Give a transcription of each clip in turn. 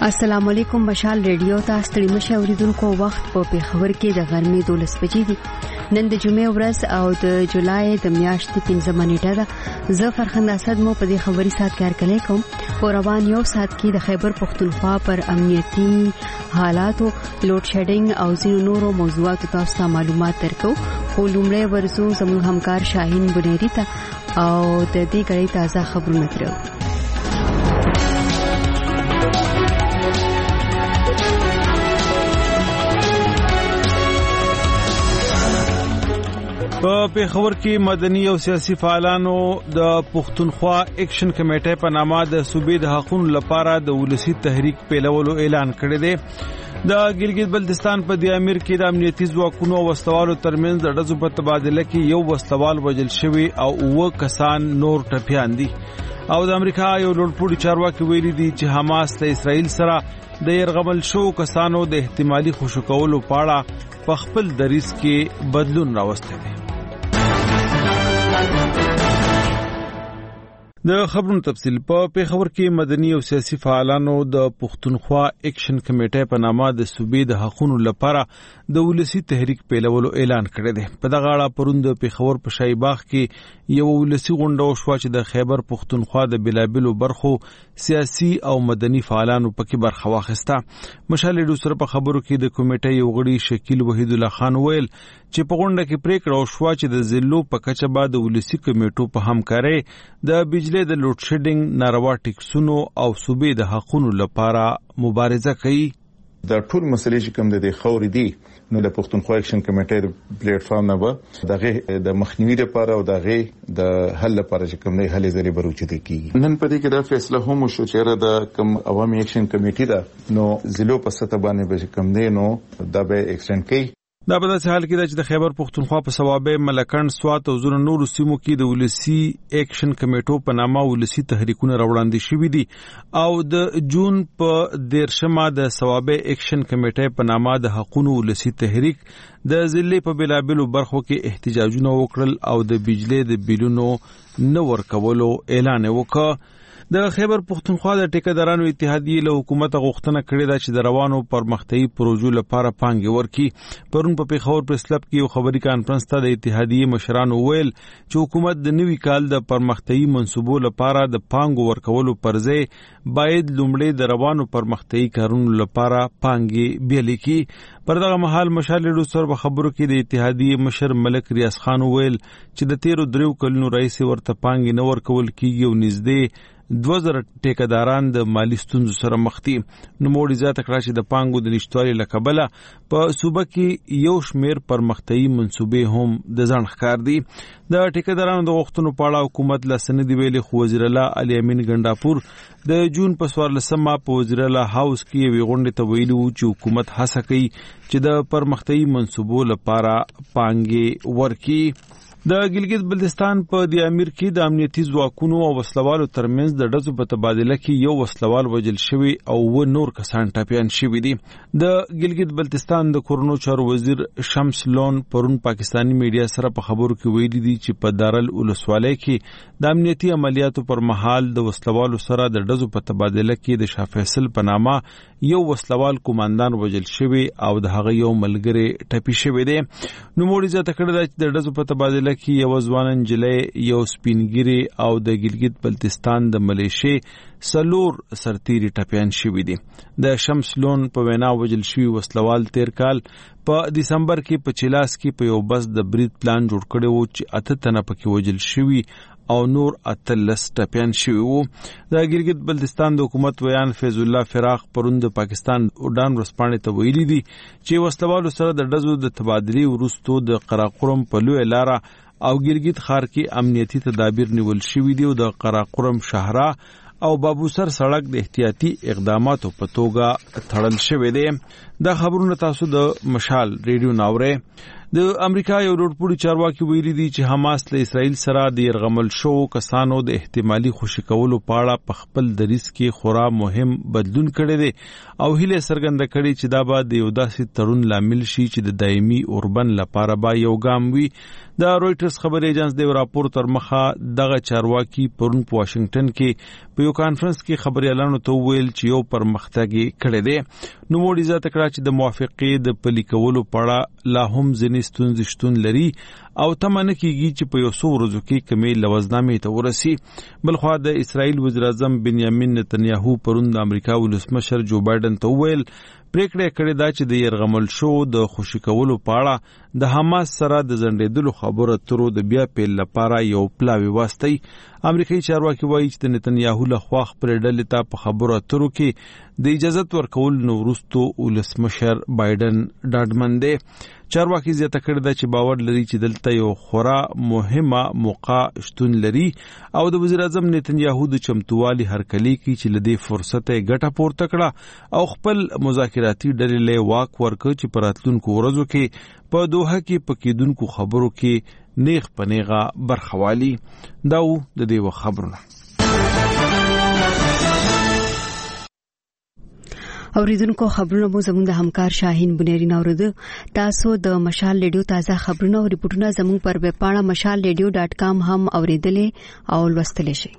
السلام علیکم مشال ریډیو ته ستړي مشه اوریدونکو وخت په پیښور کې د غرمې 12 بجې دي. نن د جمعې ورځ او د جولای د میاشتې 15 نیټه ده. زه فرخنده اسد مو په دې خبري سات کار کلی کوم. په روان یو سات کې د خیبر پختونخوا پر امنیتي حالاتو، لوډ شیډینګ او ځینو نورو موضوعاتو تاسو ته معلومات درکو. خو لومړی ورسو زموږ همکار شاهین بنيري ته او د دې غړي تازه خبرونه درو. په پیښور کې مدني او سیاسي فعالانو د پښتونخوا اکشن کمیټې په نامه د صوبې د حقوقو لپاره د ولسی تحریک پیلولو اعلان کړی دی. د ګلګت بلتستان په د امیر کې د امنیتي ځواکونو او وسلوالو ترمنځ د ډزو په تبادله کې یو وسلوال وژل شوی او 9 کسان نور ټپیان دي. او د امریکا یو لوړپوړي چارواکي ویلي دي چې حماس له اسرائیل سره د يرغمل شو کسانو د احتمالي خوشو کولو په اړه په خپل دریځ کې بدلون راوستی دی. د خبرونو تفصیل په پیښور کې مدني او سیاسي فعالانو د پښتونخوا اکشن کمیټې په نامه د صوبې د حقوقو لپاره د ولسی تحریک پیلولو اعلان کړی دی. په دغه اړه پروند پیښور په شای باغ کې یو ولسی غونډه وشوه چې د خیبر پښتونخوا د بلابلو برخو سیاسي او مدني فعالانو پکې برخه واخیسته. مشال ډوسر په خبرو کې د کمیټې یو غړي شکیل وحید الله خان ویل چې په غونډه کې پریکړه وشوه چې د ضلعو په کچه بعد ولسی کمیټو په همکارۍ د بجلی د لوډ شیډینګ، ناروا ټیکسونو او صوبې د حقوقو لپاره مبارزه کوي. د ټول مسلې چې کوم د خوري دي نو د پښتونخوا اکشن کمیټې د پلیټ فارم نه و دغه د مخنیوي لپاره او دغه د حل لپاره چې کوم نه حل زری بروچته کیږي. نن په دې کې دا فیصله هم شو چې د کوم عوامي اکشن کمیټې دا نو ضلعو په سطح باندې به کوم دی نو دا به ایکسټند کوي. دا په داسې حال کې چې د خیبر پختونخوا په صوابه ملکند، سوات او زونو نورو سیمو کې د ولسی اکشن کمیټو په نامه ولسی تحریکونه راوړاندې شوي دي او د جون په 13مه د صوابه اکشن کمیټې په نامه د حقوقو ولسی تحریک د ضلع په بلابلو برخو کې احتجاجونه وکړل او د بجلی د بیلونو نه ورکولو اعلان وکړ. د خیبر پختونخوا د ټیکدارانو اتحادیې له حکومت غوښتنه کړې ده چې د روانو پرمختیايي پروژو لپاره پانګې ورکړي. پرون په پیښور پریس کلب کې یو خبري کانفرنس ته د اتحادیې مشرانو ویل چې حکومت د نوي کال د پرمختیايي منصوبو لپاره د پانګو ورکولو پر ځای باید لومړی د روانو پرمختیايي کارونو لپاره پانګې بیل کړي. پر دغه مهال مشال ډوسر په خبرو کې د اتحادیې مشر ملک ریاض خان ویل چې د 13 کلونو رئیس ورته پانګې نه ورکول کیږي او نږدې 2000 ټیکداران د مالی ستونزو سره مخ دي. نو موږ زیاته کړه چې د پانګو د نشټوالي لکبله په صوبه کې یو شمیر پرمختیايي منصوبې هم د ځان ښکار دي. د ټیکدارانو د غوښتنو په اړه حکومت لا سند ویلي خو وزیر الله علي امین ګنداپور د جون په 14مه په وزیر الله هاوس کې یو غونډه ته ویلي و چې حکومت هڅه کوي چې د پرمختیايي منصوبو لپاره پانګې ورکړي. د ګلګت بلتستان په د امیر کې د امنیتي ځواکونو او وسلوالو ترمنځ د ډزو په تبادله کې یو وسلوال وژل شوی او 9 نور کسان ټپیان شوي دي. د ګلګت بلتستان د کورونو چارو وزیر شمس لون پرون پاکستانی میډیا سره په خبرو کې ویلي دي چې په دارل ولسوالۍ کې د امنیتي عملیاتو پر مهال د وسلوالو سره د ډزو په تبادله کې د شاه فیصل په نامه یو وسلوال کمانډان وژل شوی او د هغه یو ملګری ټپي شوی دی. نو موږ زیاته کړه چې د ډزو په تبادله کې یو ځوان انجلۍ، یو سپینګری او د ګلګت بلتستان د ملیشې سلور سرتیری ټپیان شوي دي. د شمس لون په وینا وژل شوی وسلوال 13 کال په دسمبر کې په چلاس کې په یو بس د برید پلان جوړ کړی و چې 8 تنه پکې وژل شوي او نور 13 ټپیان شوي وو. د ګلګت بلتستان د حکومت ویان فیض الله فراق پرون د پاکستان اډان ورسپانې ته ویلي دي چې وسلوالو سره د ډزو د تبادلې وروسته د قراقرم په لوی لاره او ګلګت ښار کې امنیتي تدابیر نیول شوي دي او د قراقرم شهرا او بابوسر سړک د احتیاطي اقداماتو په توګه تړل شوی دی. دا خبرونه تاسو د مشال ریډیو ناوره. د امریکا یو لوړپوړي چارواکي ویلي دي چې حماس له اسرائیل سره د يرغمل شو کسانو د احتمالي خوشي کولو په اړه په خپل دریځ کې خورا مهم بدلون کړی دی او هیله څرګنده کړې چې دا به د یو داسې تړون لامل شي چې د دایمي اوربند لپاره به یو ګام وي. د رويټرز خبري ایجنس د راپور تر مخه دغه چارواکي پرون په واشنگټن کې په یو کانفرنس کې خبريالانو ته ویل چې یو پرمختګ کړی دی. نو موږ اجازه تکړه چې د موافقې د پلي کولو په اړه لا هم ځینې ستونزې شتون لري او تمنه کیږي چې په یو څو ورځو کې کمی لوزنامې ته ورسي. بلخوا د اسرائیل وزیر اعظم بنیامین نتنیاهو پرون د امریکا ولسمشر جو بایدن ته ویل پریکړه کړې ده چې د يرغمل شو د خوشي کولو په اړه د حماس سره د ځنډېدلو خبرو اترو د بیا پیل لپاره یو پلاوی واسطي. امریکایي چارواکي وایي چې د نتنیاهو له خوا خپل ډلې ته په خبرو اترو کې د اجازه ورکول نو وروسته ولسمشر بایدن ډاډمن دی. چارواکي زیاته کړې ده چې باور لري چې دلته یو خورا مهمه موقع شتون لري او د وزیر اعظم نتنیاهو د چمتووالي هرکلی کې چې لدی فرصت ګټه پورته کړه او خپل مذاکراتي ډلې له واک ورکړ چې پراتلونکو ورځو کې په دوحه کې پکېدونکو خبرو کې نیغ پنیغه برخوالي. دا د دې خبرونه اوریدونکو خبرونه مو زموږ د همکار شاهین بنيري نورده. تاسو د مشال ریډیو تازه خبرونه او ریپورتونه زموږ پر ویب پاڼه mashalradio.com هم اوریدلې او لوستلې شئ.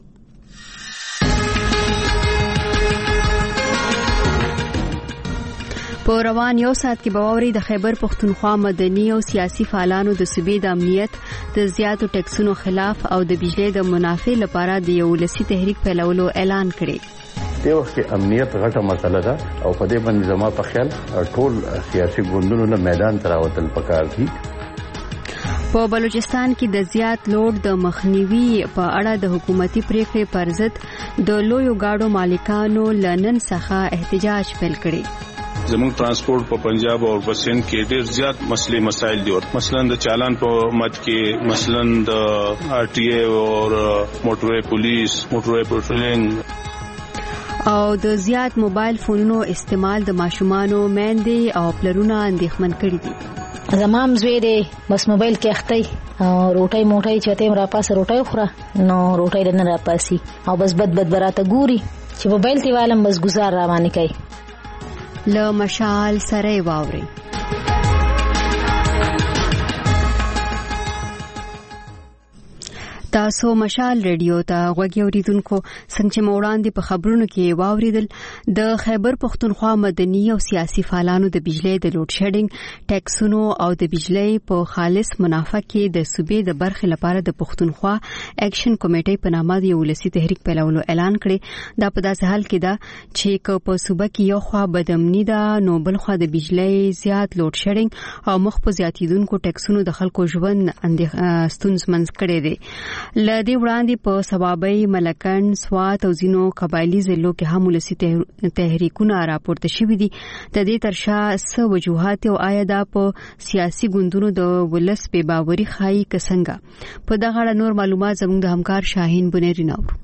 په روان یو ساعت کې باوري د خیبر پختونخوا مدني او سیاسي فعالانو د صوبې د امنیت د زیاتو ټیکسونو خلاف او د بجلی د منافع لپاره د یو ولسي تحریک پیلولو اعلان کړی. د وخت امنیت غټه مسله ده او په دې باندې زما په خیال ټول سیاسي ګوندونو له میدان ته راوتل پکار دي. په بلوچستان کې د زیات لوډ د مخنیوي په اړه د حکومتي پریکړې پر ضد د لویو گاډو مالکانو لنن څخه احتجاج پیل کړی. زموږ ترانسپورت په پنجاب او په سند کې ډېر زیات مسلې مسائل دي. مثلا د چالان په مد کې مثلا د آر ټي اي او موټروي پولیس موټروي پټرولینګ او د زیات موبایل فونونو استعمال د ماشومانو میندې او پلرونه اندېښمن کړي دي. زمام زوی دی بس موبایل کې اخته او روټي موټي چته را پاسه روټي خوره نو روټي نه را پاسي او بس بد براته ګوري چې موبایل تی والم بس گزار را باندې کوي. له مشال سره واوري تاسو مشال ریډیو ته غوږی اوریدونکو څنګه چې موړاندې په خبرونو کې واوریدل د خیبر پختونخوا مدني او سیاسي فعالانو د بجلی د لوډ شیډینګ ټیکسونو او د بجلی په خالص منافع کې د صوبې د برخې لپاره د پختونخوا اکشن کمیټې په نامه د ولسی تحریک پیلولو اعلان کړي. دا په داسې حال کې ده چې په صوبه کې یو خوا بدامني ده نو بل خوا د بجلی زیات لوډ شیډینګ او مخ په زیاتیدونکو ټیکسونو د خلکو ژوند ستونزمن کړي دي. لدی وړاندې په سوابۍ ملکن سوات او ځینو قبایلی ضلعو کې هم ولسی تحریکونه راپورته شوي دي. د دې ترشا څه وجوهات او آیا دا په سیاسي ګوندونو د ولس په باوري خایي کسنګه په دغه اړه نور معلومات زموږ د همکار شاهین بنيري نور.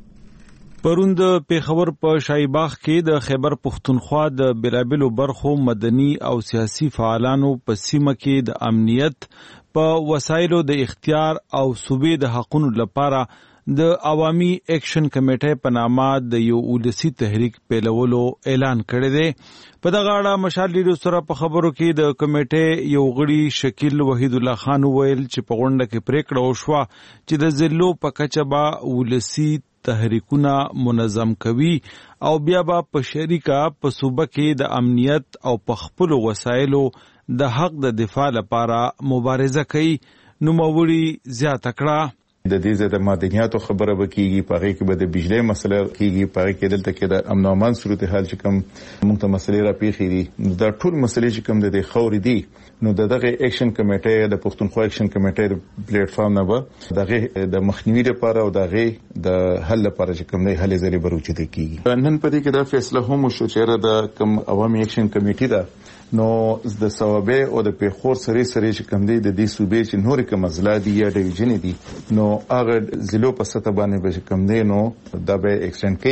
پرون د پیښور په شایباغ کې د خیبر پختونخوا د بیلابلو برخو مدني او سیاسي فعالانو په سیمه کې د امنیت په وسایلو د اختیار او صوبې د حقوقو لپاره د عوامي اکشن کمیټې په نامه د یو ولسی تحریک پیلولو اعلان کړی دی. په دغه اړه مشال ریډیو سره په خبرو کې د کمیټې یو غړي شکیل وحید الله خان ویل چې په غونډه کې پریکړه وشوه چې د ضلعو په کچه به ولسی تحریکونه منظم کوي او بیا به په شریکه په صوبه کې د امنیت او په خپل وسایلو د حق د دفاع لپاره مبارزه کوي. نو موري زیاته کړه د دې د مدنیاتو خبره وکړي پاره کې به د بجلی مسله کېږي پاره کې دلته کې د امن او امان صورتحال چې کوم موږ ته مسلې را پیښې دي دا ټول مسلې چې کوم د خوري دي نو دغه اکشن کمیټه د پښتونخوا اکشن کمیټه د پلیټ فارم نه به دغه د مخنیوي لپاره او دغه د حل لپاره چې کوم نه حل زری بروچته کیږي. نن په دې کې دا فیصله هم شو چې د کوم عوامي اکشن کمیټه ده نو د ثوابه او د پیښور سری چې کوم دی د دې صوبې چې نور کوم ضلع دي یا ډیویژن دي نو هغه ضلعو په سطح باندې به کوم دی نو دا به ایکسټند کوي.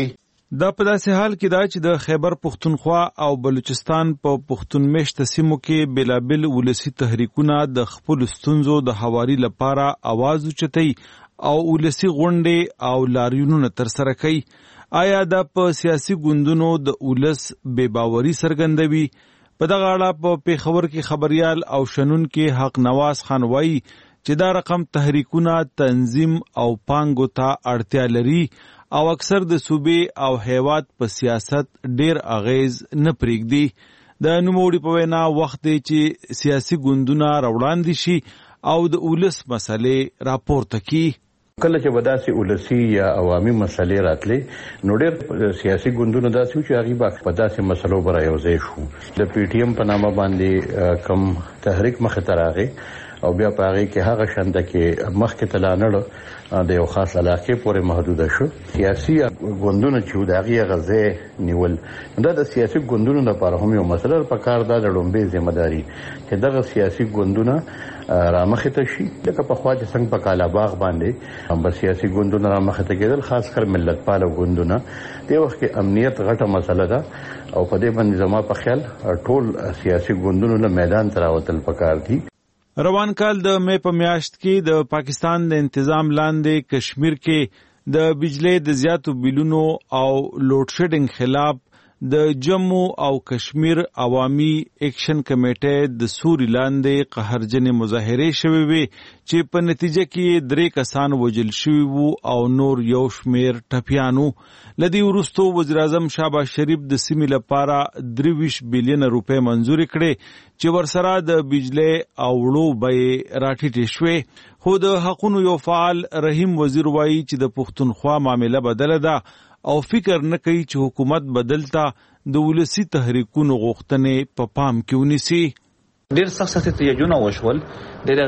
دا په داسې حال کې دا چې د خیبر پختونخوا او بلوچستان په پختون میشت سیمو کې بلابل ولسی تحریکونه د خپل ستونزو د هواري لپاره आवाज اوچتي او ولسی غونډې او لاریونونه ترسره کوي. آیا دا په سیاسي ګوندونو د ولس بے باوري څرګندوي؟ په دغه اړه په پیښور کې خبريال او شنون کې حق نواز خان وایي چې دا رقم تحریکونه تنظیم او پانګو ته اړتیا لري او اکثر د صوبې او هیواد په سیاست ډیر اغیز نه پرېږدي. د نوموړي په وینا وخت دی چې سیاسي ګوندونه راوړاندې شي او د ولس مسلې راپورته کړي. کله چې وداسي ولسی یا عوامي مسلې راتلې نو ډېر سیاسي ګوندونه داسې چې هغه په داسې مسلو برا یوځای شو. د پی ټی ایم په نامه باندې کم تحریک مخ ته راغی او بیا په هغه کې هغه شنده کې مخکې تلانړ د یو خاص علاقې پورې محدود شو. سیاسي ګوندونه چې د هغه غزه نیول دا د سیاسي ګوندونو لپاره هم یو مسله په کار ده. د لومبي ځمېداري چې دغه سیاسي ګوندونه رامخې ته شي لکه په خوا چې څنګه په کالا باغ باندې هم سیاسي ګوندونه رامخې ته کېدل، خاص کر ملت پاله ګوندونه. د وخت کې امنیت غټه مسله ده او په دې باندې زما په خیال ټول سیاسي ګوندونو له میدان ته راوتل پکار دي. روان کال د مې په میاشت کې د پاکستان د انتظام لاندې کشمیر کې د بجلی د زیاتو بیلونو او لوډ شیډینګ خلاف د جموں او کشمیر عوامي ایکشن کمیټه د سوري لاندې قهرجن مظاهره شوي وي چې په نتیجه کې 3 کسان وژل شوي وو او نور یو شمیر ټپیانو. لدی ورستو وزیر اعظم شهباز شریف د سیمې لپاره 23 بلین روپے منزور کړي چې ورسره د بجلی او وړو بیې راټیټې شوې. خو د حقونو یو فعال رحیم وزیر وایي چې د پښتونخوا معامله بدله ده او فکر نه کوي چې حکومت بدلتا د ولسی تحریکونو غوښتنې په پام کې ونیسي. ډیر سخت احتجاجونه وشول، ډیر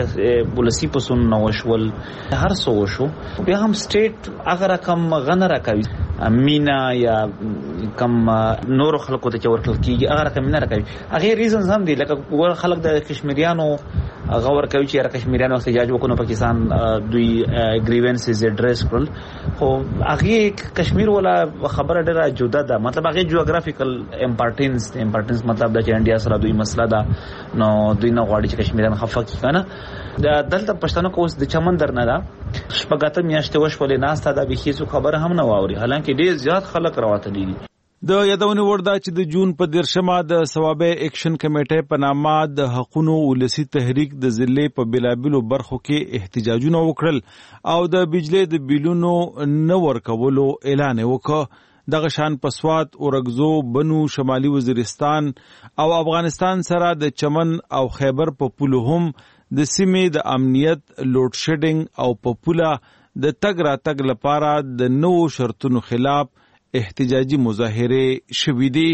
غټ ولسی پسونه وشول، هر څه وشو. بیا هم سټیټ اگر کم غنه راکوي مینا یا کم نور خلکو ته ورکل کیږي اگر کم نه راکوي. هغه ریزنز هم دي لکه ور خلک د کشمیریانو غور کوي چې کشمیریانو احتجاج وکړو پاکستان دوی گریوینسز ایڈریس کړل. خو هغه کشمیر ولا خبره ډیره جدا ده، مطلب هغه جیوغرافیکل امپورټنس مطلب د انډیا سره دوی مسله ده نو دوی نه غواړي چې کشمیریان خفه کی کنه. د دلته پښتنو کوس د چمن درنه ده شپږاته میاشتې وشولې ناسته دا به هیڅ خبره هم نه واوري، حالانکه ډیر زیات خلک راوتلي دي. د یادونه ورده چې د جون په 13مه د ثوابه ایکشن کمیټه په نامه د حقونو ولسی تحریک د ضلع په بلابلو برخو کې احتجاجونه وکړل او د بجلی د بیلونو نه ورکولو اعلان وکړ. دغه شان په سوات، اورګزو، بنو، شمالي وزیرستان او افغانستان سره د چمن او خیبر په پولو هم د سیمې د امنیت لوډ شیډینګ او په پوله د تګ راتګ لپاره د نوو شرطونو خلاف احتجاجي مظاهره شوې دي.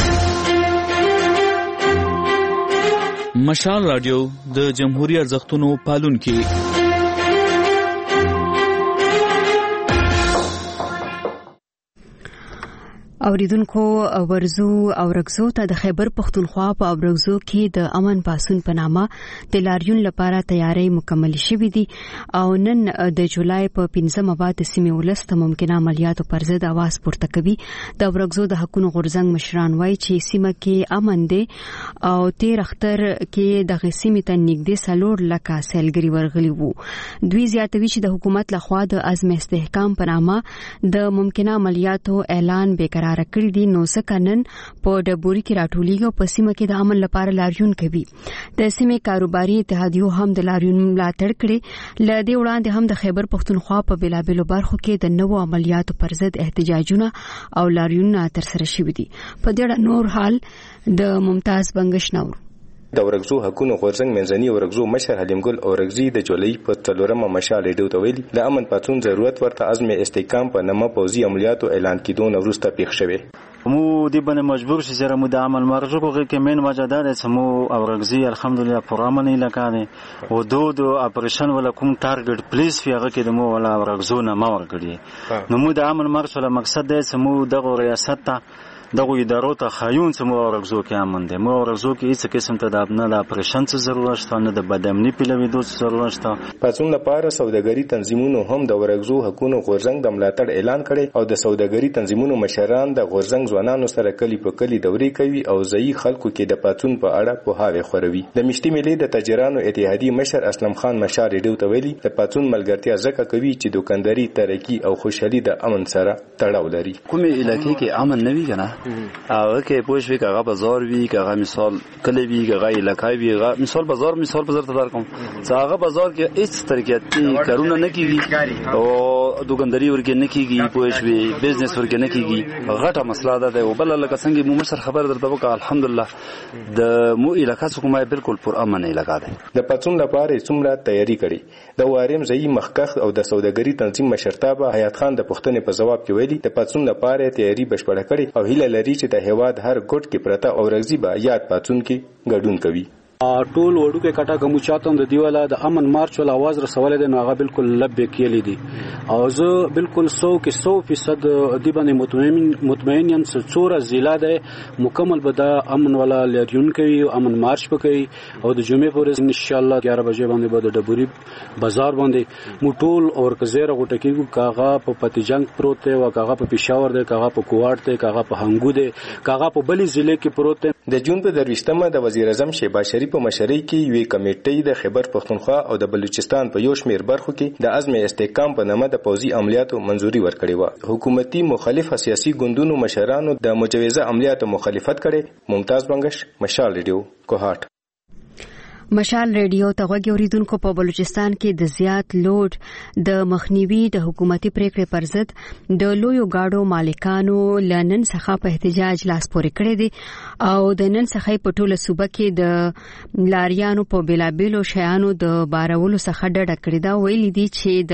مشال رادیو د جمهوریت ارزښتونو پالونکي. اوریدونکو ورزو او رګزو ته د خیبر پختونخوا په اورګزو کې د امن پاسون په نامه د لاریون لپاره تیاری مکمل شوې دي او نن د جولای په 15مه بعد سیمې ولست ممکنه عملیاتو پر ضد आवाज پورته کوي. د اورګزو د حقوقو غورځنګ مشران وایي چې سیمه کې امن دي او 13 اختر کې د سیمې ته نږدې 4 لکه سیلګری ورغلي وو. دوی زیاتوي چې د حکومت لخوا د عزم استحکام په نامه د ممکنه عملیاتو اعلان بیقرار کړی دي نو څنګه نن په ډبوري کې راټولېږي او په سیمه کې د امن لپاره لاریون کوي. د سیمې کاروباري اتحادیو هم د لاریون ملاتړ کړي. ل دې وړاندې هم د خیبر پختونخوا په بلابلو برخو کې د نوو عملیاتو پر ضد احتجاجونه او لاریونونه ترسره شوي دي. په دې اړه نور حال د ممتاز بنگش نور. د اورګزو حقوقو غورځنګ منځني اورګزو مشر حلیم ګل اورګزي د جولای په 4مه مشال ډیو ته ویلي د امن پاتون ضرورت ورته عزم استحکام په نامه پوزي عملیاتو اعلان کیدو نو وروسته پیښ شوی. مو دی باندې مجبور شي چې مو د عمل مرجو کوي کې من وجدار سمو اورګزي الحمدلله پروګرام نه لکانه او دو اپریشن ولا کوم ټارګټ پلیز فیغه کې د مو ولا اورګزو نه ما ورګړي نو مو د عمل مرجو له مقصد د سمو د ریاست ته دغه ادارو ته خایون سمو ورغزو کې امن دي مو ورغزو کې هیڅ قسم ته د نه د پرشن څه ضرورت شته نه د بدامني پیلوي دوه ضرورت شته. پاتون لپاره سوداګری تنظیمونو هم د ورغزو حقوقو غورځنګ د ملاتړ اعلان کړي او د سوداګری تنظیمونو مشران د غورځنګ ځوانانو سره کلی په کلی دورې کوي او ځای خلکو کې د پاتون په اړه په هاوی خوروي. د مشتي ملي د تاجرانو اتحادیې مشر اسلم خان مشار ډیو ته ویلي د پاتون ملګرتیا ځکه کوي چې دکانداري ترقی او خوشحالي د امن سره تړاو لري. کومه علاقې کې امن نه وي کنه هغه کې پوښوي کغه بازار وی کغه مثال کلی وی کغه علاقې وی مثال بازار ته در کوم څنګه بازار کې هیڅ طریقې کارونه نه کیږي او دکانداري ورګه نه کیږي پوښوي بزنس ورګه نه کیږي غټه مسله ده او بل لکه څنګه مو مشر خبر درته وکړه الحمدلله د مو علاقې څخه بالکل پر امن علاقې ده. د پاتون لپاره څومره تیاری کړي د واریم ځای مخکخ او د سوداګری تنظیم مشرتابه حیات خان د پښتنې په جواب کې ویلي د پاتون لپاره تیاری بشپړه کړي او هیله لري چې د هیواد هر ګوټ کې پرته او ورغزي به یاد پاتون کې ګډون کوي. ټول وړو کې کټه کوم چاتم د دیواله د امن مارچ ول आवाज رسول دي نو هغه بالکل لبه کېلی دي او زه بالکل 100% دی باندې مطمئن یم چې څوره ضلع ده مکمل به د امن ولا لریون کوي او امن مارچ وکړي او د جمعې پورې ان شاء الله 11 بجې باندې به د ډبوري بازار باندې مو ټول اور کزیره غټه کېږي کاغه په پتیجنګ پروت دی او کاغه په پېښور دی کاغه په کوواټ دی کاغه په هنګو دی کاغه په بلې ضلع کې پروت دی. د جون په 23مه د وزیر اعظم شهباز شریف په مشرۍ کې یوې کمیټې د خیبر پختونخوا او د بلوچستان په یو شمېر برخو کې د عزم استحکام په نامه د پوځي عملیاتو منځوري ورکړې و. حکومتي مخالف سیاسي ګوندونو مشرانو د مجوزه عملیاتو مخالفت کړي. ممتاز بنگش، مشال ریډیو، کوهاټ. مشال ریډیو ته غوږی اوریدونکو په بلوچستان کې د زیات لوډ د مخنیوي د حکومتي پریکړې پر ضد د لویو گاډو مالکانو لنن څخه په احتجاج لاس پورې کړی دي او د نن څخه په ټوله صوبه کې د لاریانو په بیلابیلو شیانو د بارولو څخه ډډه کړې ده. ویلي دي چې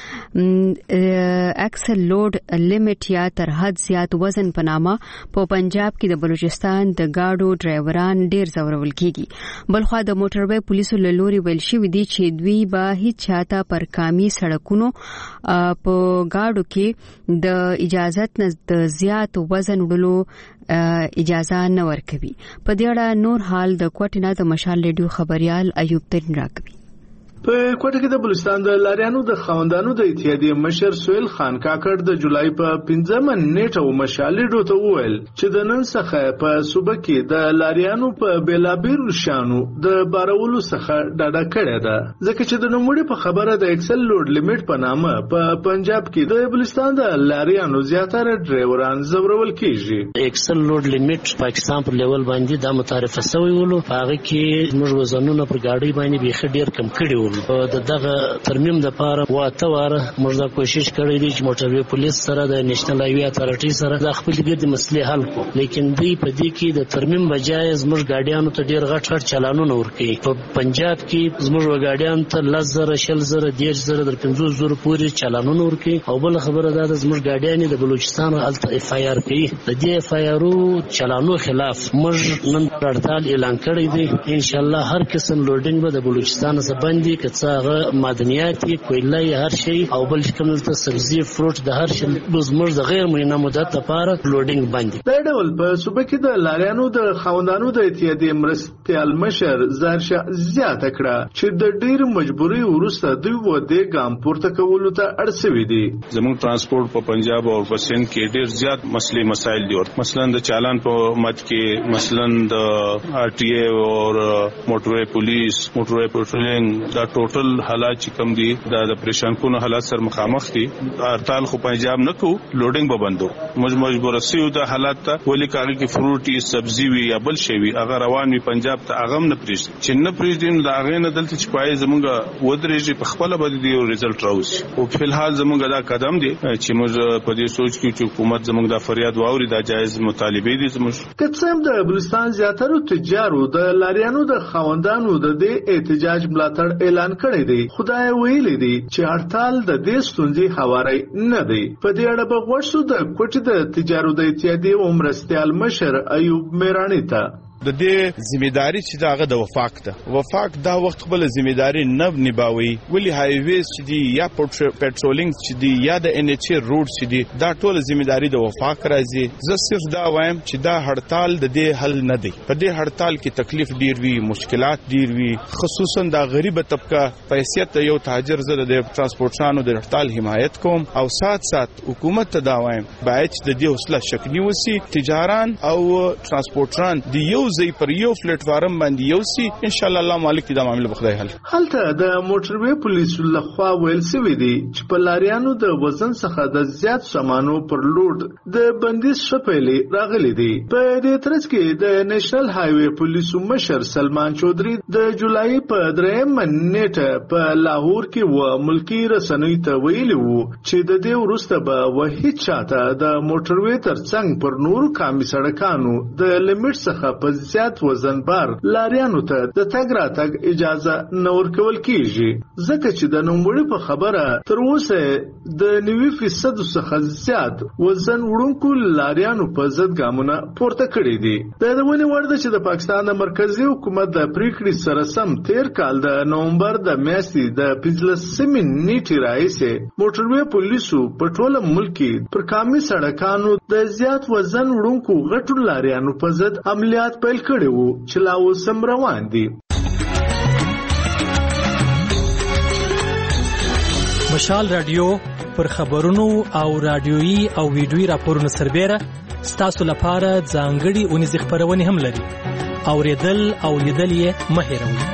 د اکسل لوډ لیمټ یا تر حد زیات وزن په نامه په پنجاب کې د بلوچستان د گاډو ډرایوران ډیر ځورول کیږي. بلخوا د موټر پولیسو له لوري ویل شوی دی چې دوی به هیڅ چاته پر کامي سړکونو په گاډو کې د اجازت نه د زیات وزن وړلو اجازه نه ورکوي. په دې اړه نور حال د کوټ نه د مشال ریډیو خبريال ایوب ترین راکوي. په کوټه کې د بلوچستان د لاریانو د خاوندانو د اتحادیې مشر سویل خان کاکړ د جولای په 15 نیټه مشال ریډیو ته وویل چې د نن څخه په صوبه کې د لاریانو په بیلابیر شانو د بارولو څخه ډاډه کړی ده ځکه چې د نوموړي په خبره د اکسل لوډ لیمټ په نامه په پنجاب کې د بلوچستان د لاریانو زیاتره ډرایوران زورول کیږي. اکسل لوډ لیمټ پاکستان پر لیول باندې د متعارف شوی ولو هغه کې موږ وزنونه پر گاډي باندې به ډیر کم کړی وو. دغه ترمیم د پاره واته واره موږ دا کوشش کړی دی چې موټر پولیس سره د نېشنل هایوی اتارټي سره د خپل ګډ مسلې حل کو لیکن دوی په دې کې د ترمیم بجای زموږ ګاډیانو ته ډیر غټ چالانونه ورکړي. په پنجاب کې زموږ ګاډیان ته 10,000 شلزره 10,000 در 50,000 پورې چالانونه ورکړي او بل خبره ده د زموږ ګاډیان د بلوچستان الته اف آی آر کوي. د دې اف آی آر چالانو خلاف موږ نن هړتال اعلان کړی دی. ان شاء الله هر قسم لوډینګ به د بلوچستان څخه باندې کڅه معدنیات کویله هر شی او بل کوم څه سبزی فروټ د هر شی زموږ د غیر معینه مدت لپاره لوډینګ باندې. دا ډول په صوبه کې د لاریانو د خاوندانو د اتحادیې مرستیال مشر زارشا زیاته کړه چې د ډیر مجبوري وروسته دوی وده ګام پورته کولو ته اړسوي دي. زموږ ترانسپورت په پنجاب او په سند کې ډیر زیات مسلې مسایل دي. مثلا د چالان په مت کې مثلا د آر ټي ای او موټروي پولیس موټروي پټرولینګ دا ټوټل حالات چې کم دي د پریشان کونو حالات سره مخامخ دي. هړتال خو پنجاب نه کو لوډینګ به بندو مجبور سيو د حالات ته ولې کاري کې فروټي سبزي وي یا بل شي وي اگر روان وي پنجاب ته اغم نه پریش چې نه پریږدیم دا غې نه دلته چې پای زمونږ ودرېږي په خپل باندې دی ریزلټ راوځي. او په الحال زمونږ دا قدم دی چې موږ په دې سوچ کې چې حکومت زمونږ د فریاد واوري دا جایز مطالبه دي زموږ. کڅم د بلوچستان زیاتره تجارو د لاریانو د خاوندانو د دې احتجاج ملاتړ اعلان کړی دی. خدای ویلي دی چې هړتال د دې ستونزې هواري نه دی. په دې اړه به غوښتو د کوټې د تجارو د اتحادیې مرستیال مشر ایوب میرانی ته د دې ځمېداري چې داغه د وفاق ده وفاق دا وخت خپل ځمېداري نه نباوي ولی هایویز چې دی یا پټرولینګ چې دی یا د ان ایچ روډ چې دی دا ټول ځمېداري د وفاق راځي زه صرف دا وایم چې دا هړتال د دې حل نه دی په دې هړتال کې تکلیف ډیر وی مشکلات ډیر وی خصوصا دا غریبه طبقه په حیثیت یو تاجر زده د ترانسپورټانو د هړتال حمایت کوم او سات حکومت ته دا وایم باید د دې حوصله شکنی وسی تجاران او ترانسپورټران د یو ځای پر یو پلیټ فارم باندې یو سي ان شاء الله الله مالک دا معاملې به خدای حل. هلته د موټروي پولیسو لخوا ویل شوی دی چې په لاریانو د وزن څخه د زیات سامانو پر لوډ د بندیز شپېلې راغلي دي. په دې ترڅ کې د نېشنل هایوي پولیسو مشر سلمان چودري د جولای په 3 نیټه په لاهور کې و ملکی رسنۍ ته ویلي وو چې د دې وروسته به وحید چاته د موټروي ترڅنګ پر نورو قامي سړکانو د لیمټ څخه په زیات وزن بار لاریانو ته د تګ راتګ اجازه نه ورکول کیږي ځکه چې د نوموړي په خبره تر اوسه د 90% څخه زیات وزن وړونکو لاریانو په ضد ګامونه پورته کړي دي. د دې وړ ده چې د پاکستان د مرکزی حکومت د پریکړې سره سم تیر کال د نومبر د میاشتې د 15 نیټې راهیسې موټروي پولیسو په ټول ملک کې پر قامي سړکانو د زیات وزن وړونکو غټو لاریانو په ضد عملیات پیل کړي وو چې لا اوس هم روان دي. مشال رادیو پر خبرونو او رادیويي او ویډیويي راپورونو سربېره ستاسو لپاره ځانګړي اونیز خبرونه هم لري. اوریدل او لیدل یې مه هېروئ.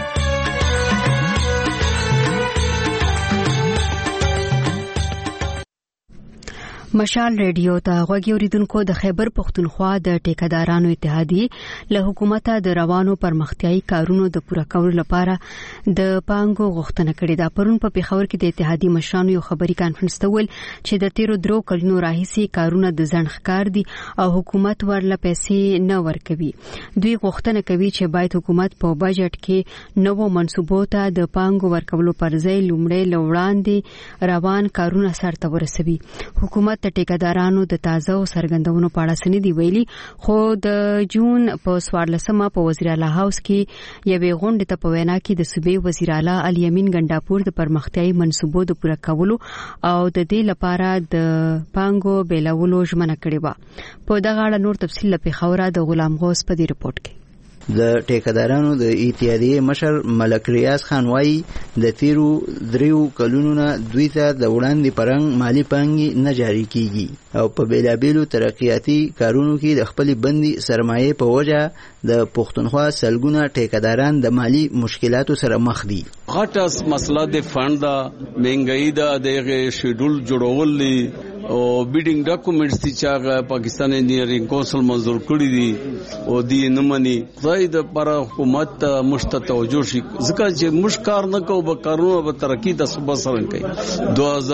مشال ریډیو ته غوږی اوریدونکو د خیبر پختونخوا د ټیکدارانو اتحادیې له حکومت د روانو پرمختیايي کارونو د پوره کولو لپاره د پانګو غوښتنه کړې ده. پرون په پیښور کې د اتحادیې مشرانو یو خبري کانفرنس ته ویل چې د تیرو درو کلونو راهیسې کارونه د ځنډ ښکار دي او حکومت ورله پیسې نه ورکوي. دوی غوښتنه کوي چې باید حکومت په بجټ کې نوو منصوبو ته د پانګو ورکولو پر ځای لومړی لوړاندې روان کارونه سرته ورسوي. حکومت د ټیکدارانو د تازه او سرګندونو په اړه سندې دی ویلي خو د جون په 14مه په وزیر اعلی هاوس کې یوې غونډې ته په وینا کې د صوبې وزیر اعلی الیمین ګنداپور د پرمختیايي منصوبو د پوره کولو او د دې لپاره د پانګو بیلولو ژمنه کړې و. په دغه اړه نور تفصیل له پیښوره د غلام غوث په دې رپورت کې. د ټیکدارانو د اتحادیې مشر ملک ریاض خان وايي د تیرو دریو کلونو نه دوی ته د وړاندې پرنګ مالی پانګې نه جاري کیږي او په بیلابیلو ترقیاتي کارونو کې د خپل بندي سرمایې په وجه د پښتونخوا سلګونه ټیکداران د مالی مشکلاتو سره مخ دي. غټه مسله د فند دا مهنګای دا دغه شیډول جوړول او بیډینګ ډاکومېنټس چې پاکستان انجینرینګ کونسل منظور کړی دي او دی نمنې ځای د پر حکومت مشته توجه شي ځکه چې مشکار نه کو به کارونه به ترقی د صوبه سره کوي.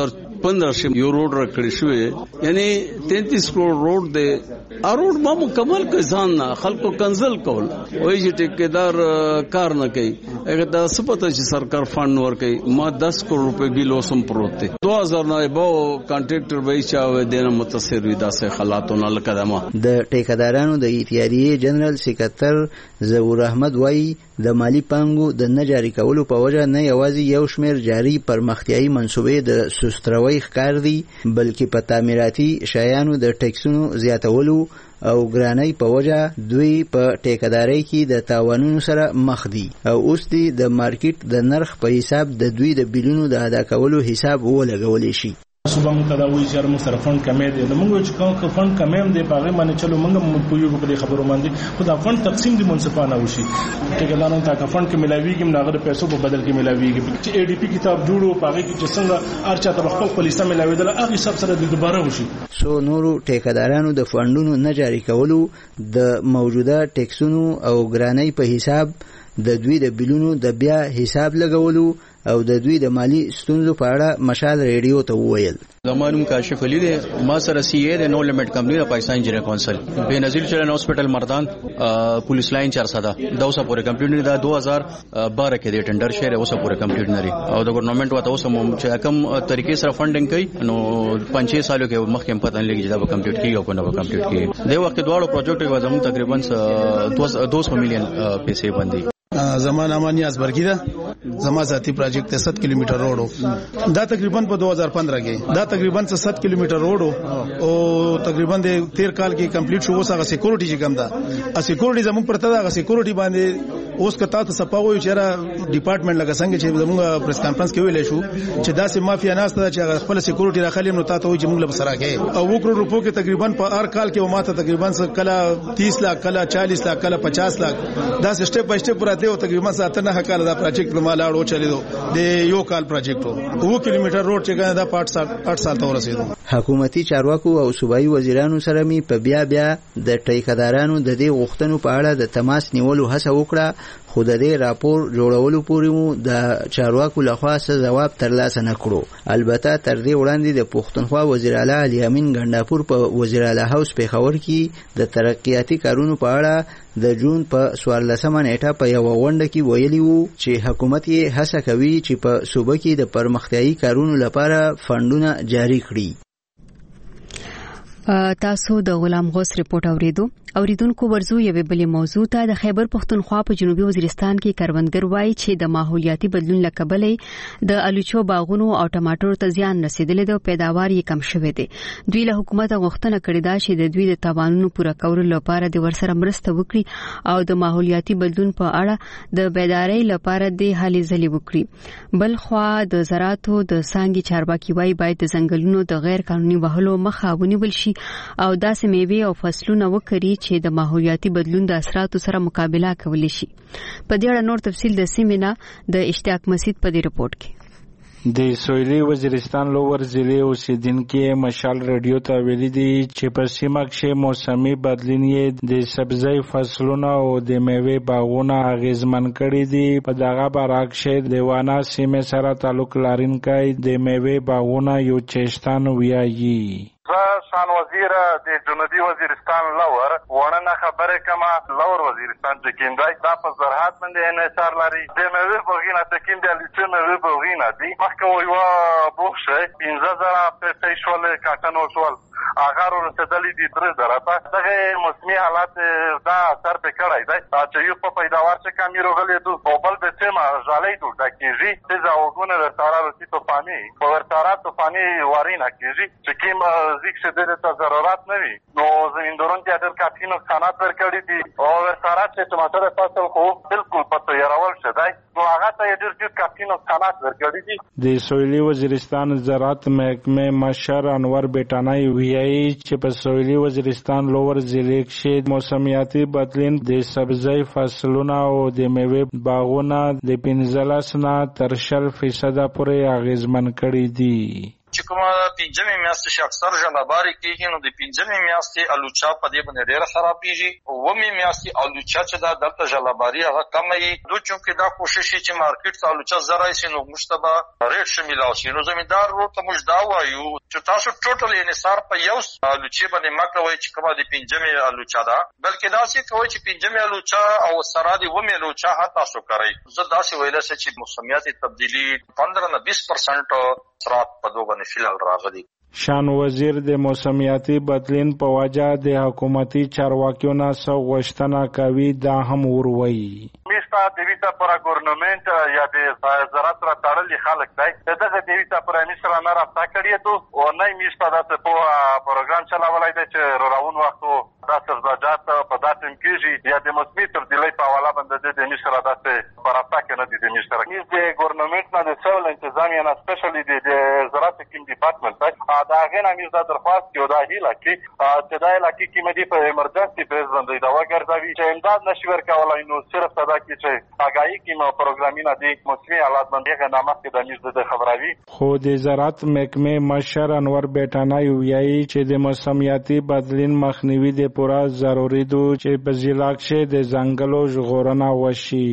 2015 یو روډ راکړی شوی یعنی 33 کروڑ روډ دی اروډ ما مکمل کوي ځان نه خلکو کنزل کول وای چې ټیکدار کار نه کوي هغه د سپته چې سرکار فند ور کوي ما 10 کروڑ روپے بیل اوسم پروت دی 2000 نه به کانټریکټر وای چې دینه متاثر وي داسې حالاتونه لکدمه. د ټیکدارانو د اتحادیې جنرال سکرټر ظهور احمد وای د مالی پانګو د نه جاري کولو په وجه نه یوازې یو شمېر جاري پرمختیايي منصوبې د سستروي ښکار دي بلکې په تعمیراتي شیانو د ټیکسونو زیاتولو او ګرانۍ په وجه دوی په ټیکدارۍ کې د تاوانونو سره مخ دي او اوس دی د مارکیټ د نرخ په حساب د دوی د بیلونو د ادا کولو حساب ولګولی شي. صوبه متداوی چې موږ سره فند کمې دي نو موږ چې کوم فند کمې دي په هغه باندې چلو موږ په یو بکري خبرو باندې خو دا فند تقسیم دي منصفانه وشي ټیکدارانو ته فند کې ملاويږي موږ د پیسو په بدل کې ملاويږي چې اي ډي پی کتاب جوړو په هغه کې چې څنګه ارچا ته خپل پولیسه ملاويدل هغه سب سره د دوباره وشي. سو نورو ټیکدارانو د فندونو نه جاري کولو د موجوده ټیکسونو او ګرانۍ په حساب د دوی د بیلونو د بیا حساب لګولو او د دوی د مالی ستونزو په اړه مشال ریډیو ته وویل. زمانم کاشف علي دی ما سره سی ای د نو لیمټ کمپنی د پاکستان انجینیر کونسل بنظیر چلن هسپتال مردان پولیس لاین 400 دا اوسه پورې کمپلیټ دا 2012 کې د ټندر شهر اوسه پورې کمپلیټ نری او د ګورنمنت وته اوسه چې کوم طریقې سره فندینګ کوي نو 5-6 سالو کې مخکې پته نه لګي دا به کمپلیټ کیږي او کنه به کمپلیټ کیږي د وخت دواړو پروجیکټ کې زموږ تقریبا 200 میلیون پیسې باندې. زمان امانی ازبرګی ده زما ذاتی پروجیکٹ 7 کیلومتر روډ دا تقریبا په 2015 کې دا تقریبا 7 کیلومتر روډ او تقریبا د 13 کال کې کمپلیټ شو. اوسه سکیورټي چې کوم دا سکیورټي زموږ پرته دا سکیورټي باندې اوس کته ته سپاوي چې را ډپارټمنټ لګا څنګه چې زموږ پریس کانفرنس کې ویل شو چې دا سه مافیا ناس ته چې خپل سکیورټي راخلي نو تاسو چې موږ له سره کې او 1 کروڑ روپو کې تقریبا په هر کال کې ماته تقریبا کله 30 لک کله 40 لک کله 50 لک دا سټپ بای سټپ راته او تقریبا 7 کال دا پروجیکټ په مال اړو چلیدو د یو کال پروجیکټ 2 کیلومتر روډ چې ګنه دا 8 سال ته ورسېدو. حکومتي چارواکو او صوبایي وزیرانو سره می په بیا د ټیکدارانو د دې غوښتنو په اړه د تماس نیولو هڅه وکړه خو د دې راپور جوړولو پورې مو د چارواکو لخوا څه جواب ترلاسه نه کړو. البته تر دې وړاندې د پښتونخوا وزیر اعلی علي امین ګنداپور په وزیر اعلی هاوس پیښور کې د ترقیاتي کارونو په اړه د جون په 14 نیټه په یو غونډه کې ویلي وو چې حکومت یې هڅه کوي چې په صوبه کې د پرمختیايي کارونو لپاره فندونه جاری کړي. تاسو د غلام غوث ریپورت اوریدونکو ورزو یوه بلې موضوع ته د خیبر پختونخوا په جنوبي وزیرستان کې کروندګر وایي چې د ماحولیاتي بدلون لکبلې د الوچو باغونو او ټماټر ته زیان رسیدلې ده او پیداوار یې کم شوی دی. دوی له حکومت غوښتنه کړې ده چې د دوی د توانونو پوره کولو لپاره د ورسره مرسته وکړي او د ماحولیاتي بدلون په اړه د بیدارۍ لپاره د هلې ځلې وکړي. بل خوا د زراعتو د څانګې چارواکي وایي باید د ځنګلونو د غیر قانوني وهلو مخه ونیول شي او داسې میوې او فصلونه وکړي چې د ماحولیاتي بدلون د اثراتو سره مقابله کولی شي. په دې اړه نور تفصیل د سیمینار د اشتیاق مسجد په دې رپورت کې. د سویلي وزیرستان لوور ضلع اوسیدونکو مشال ریډیو ته ویلي دي چې په سیمه کې موسمي بدلون یې د سبزی فصلونو او د میوې باغونو اغیزمن کړي دي. په دغه برعکس د وانا سیمه سره تعلق لرونکي د میوې باغونو یو چشتان ویایي. شان وزیر د جنوبي وزیرستان لور ورنه خبره کما لور وزیرستان چې کیندای دا په زراعت باندې انحصار لري. د میوې بوغینه ته کیندل چې میوې بوغینه دي مخکې یو بوخشه 15000 پیسې شول کاټن وشول اگر ورسېدلې دي 3000 په دغه موسمي حالات دا اثر په کړای دی چې یو په پیداوار چې کمی روغلې دو او بل به سیمه ژالې دو د کیږي چې دا وګونه ورتاره رسې ته فامي په ورتاره ته فامي وارینه کیږي چې کیم ځکه چې د ضرورت نه وي نو زمیندوران کې ډېر کافي نقصانات ورکړي دي او ورتاره چې ټماټر فصل خو بالکل په تیارول شوی نو هغه ته ډېر کافي نقصانات ورکړي دي. د سویلي وزیرستان زراعت محکمه مشر انور بیٹانای ویایي چې په سویلي وزیرستان لوور ضلع کې موسمیاتي بدلون د سبزی فصلونو او د میوې باغونو د 15 نه تر 20% پورې اغیزمن کړي دي. چې کومه پنځمې میاشتې چې اکثر ژلاباري کېږي نو د پنځمې میاشتې الوچا په دې باندې ډېره خرابېږي. اوومې میاشتې الوچا چې دا دلته ژلاباري هغه کمه وي. دوی چونکې دا کوشش چې مارکیټ ته الوچا زه راشي نو موږ ته به ریټ ښه میلاو شي. نو زمیندار ورور ته موږ دا وایو چې تاسو ټوټل انحصار په یو الوچې باندې مه کوئ چې کومه د پنځمې الوچا ده بلکې داسې کوئ چې پنځمې الوچا او سره د اوومې الوچا هم تاسو کوئ. زه داسې ویلی شم چې موسمیاتي تبدیلي 15 نه 20% سرعت په دوه باندې فیلال راغلي. شان وزیر د موسمیاتي بدلون په وجه د حکومتي چارواکیو نه څه غوښتنه کوي دا هم وروي. میستا د ویتا پر ګورنمنت یا د زراعت را تړلې خلک دی دغه د ویتا پر میسره نه رابطه کړی ته او نه میستا د په پروګرام چلاولای دی چې راون وختو دا سرزاجات په داتم کېږي یا د موسمي تبدیلۍ په حواله باندې د میسره داسې په رابطه کې نه دي د میسره میز د ګورنمنت نه د سیول انتظامیه نه سپیشلی د زراعت کوم ډپارټمنټ دا غنا میز د درخواست یو د هیله کې چې دا علاقې کې مدي په ایمرجنسي بیس باندې دا وګرځوي چې امداد نشي ورکولای نو صرف صدا کې چې اگاهی کې مو پروګرامینه د موسمي حالات باندې غنامه کې د میز د خبروي. خو د زراعت محکمه مشر انور بیٹانای ویایي چې د موسمیاتي بدلون مخنیوي د پوره ضروري دي چې په ضلع کې د ځنګلو ژغورنه وشي.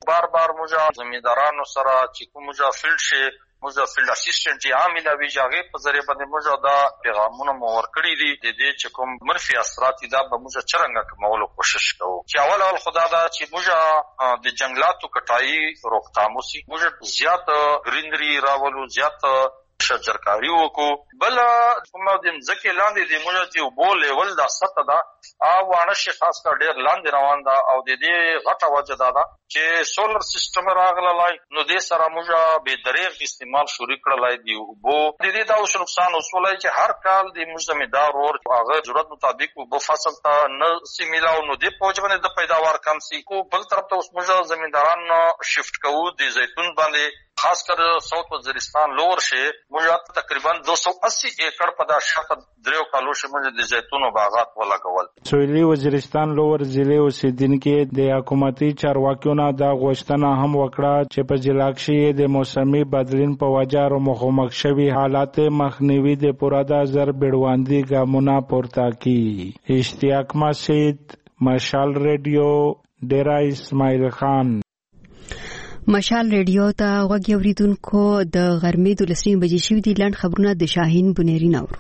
بار بار موږ زمیندارانو سره چې کوم موږ فیلډ شي موږ فیلډ اسسټنټ چې عامل وی جاغه په ذریعہ باندې موږ دا پیغامونه مور کړی دي د دې چې کوم منفي اثرات دا به موږ چرنګ کمولو کوشش کوو چې اول خدا دا چې موږ د جنگلاتو کټای روکتام وسی موږ زیات گرینری راولو زیات شجرکاری وکړو بل کوم د ځکه لاندې د موږ چې وبو لیول دا سطح دا او وانه شي خاص کر ډیر لاندې روان دا او د دې غټه وجه دا چې سولر سیستم راغلای نو د سره موږ به دریغ استعمال شروع کړلای دی وبو د دې دا اوس نقصان وسولای چې هر کال د موږ زمیندار ور هغه ضرورت مطابق وبو فصل ته نه سیمیلاو نو د پوجبنه د پیداوار کم سی کو بل طرف ته اوس موږ زمینداران شفت کوو د زیتون باندې خاص کر ساوث وزیرستان لور شي موږ تقریبا 280 ایکڑ په دا شاته دریو کالو شي موږ د زیتونو باغات ولګول. سویلي وزیرستان لور ضلع اوسیدونکو د حکومتي چارواکیو دا غوښتنه هم وکړه چې په ضلع کې د موسمي بدلون په وجه مخامخ شوي حالات مخنیوي د پوره د زر بیړواندي ګامونه پورته کړي. اشتیاق مسجد، مشال ریډیو، ډیرا اسماعیل خان. مشال ریډیو ته غوږ اوریدونکو د غرمې 12 بجې شوې دي. لاند خبرونه د شاهین بنيري نور.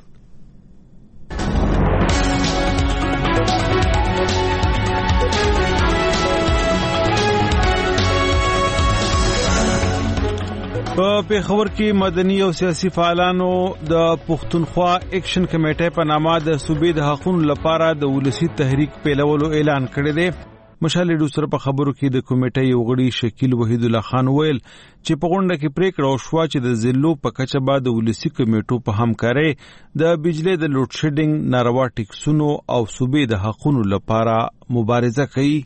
په پیښور کې مدني او سیاسي فعالانو د پښتونخوا اکشن کمیټې په نامه د صوبې د حقوقو لپاره د ولسی تحریک پیلولو اعلان کړی دی. مشال ریډیو سره په خبرو کې د کمیټې یو غړي شکیل وحید الله خان ویل چې په غونډه کې پریکړه وشوه چې د ضلعو په کچه به د ولسی کمیټو په همکارۍ د بجلی د لوډ شیډینګ ناروا ټیکسونو او صوبې د حقوقو لپاره مبارزه کوي.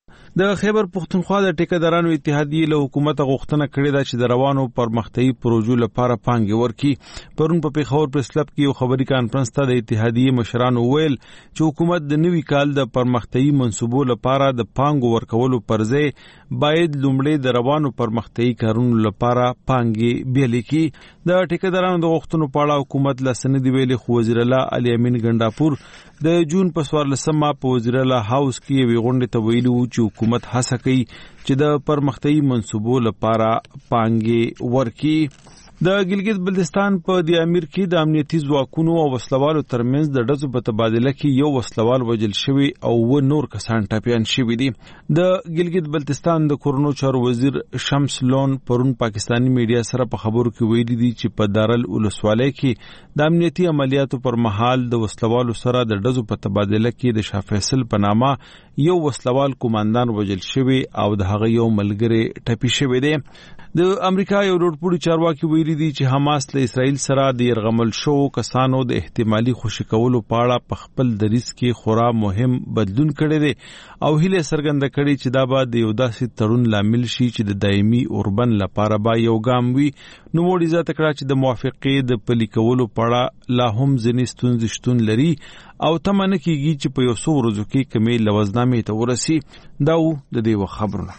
د خیبر پښتونخوا د ټیکدارانو اتحادیې له حکومت غوښتنه کړې ده چې د روانو پرمختیایي پروژو لپاره پانګې ورکړي. پرون په پیښور پریس کلب کې یو خبري کانفرنس ته د اتحادیې مشرانو ویل چې حکومت د نوي کال د پرمختیایي منصوبو لپاره د پانګو ورکولو پر ځای باید لومړی د روانو پرمختیایي کارونو لپاره پانګې بیلې کړي. د ټیکدارانو د غوښتنو په اړه حکومت لا څه نه دي ویلي، خو وزیر الله علي امین ګنډاپور د جون په 14 په وزیر الله هاوس کې یوې غونډې ته ویلي وو چې حکومت هڅه کوي چې د پرمختیایي منصوبو لپاره پانګې ورکړي. د ګلګت بلتستان په د امیر کې د امنیتي ځواکونو او وسلوالو ترمنځ د ډزو په تبادله کې یو وسلوال وژل شوی او نور کسان ټپیان شوي دي. د ګلګت بلتستان د کورونو چارو وزیر شمس لون پرون پاکستانی میډیا سره په خبرو کې ویلي دي چې په دارل ولسوالۍ کې د امنیتي عملیاتو پر مهال د وسلوالو سره د ډزو په تبادله کې د شاه فیصل په نامه یو وسلوال کمانډان وژل شوی او د هغه یو ملګری ټپي شوی دی. د امریکا یو روډپوړي چارواکي ویلي دي چې حماس له اسرائیل سره د يرغمل شو کسانو د احتمالي خوشي کولو په اړه په خپل دریځ کې خورا مهم بدلون کړی دی او هیله څرګنده کړې چې دا به د یو داسې تړون لامل شي چې د دایمي اوربن لپاره به یو ګام وي. نو موږ عزت کړه چې د موافقې د پلي کولو په اړه لا هم ځینې ستونزې شتون لري او تمنه کیږي چې په یو څو ورځو کې کمې لوزنامې ته ورسي. دا و د دې خبرونه.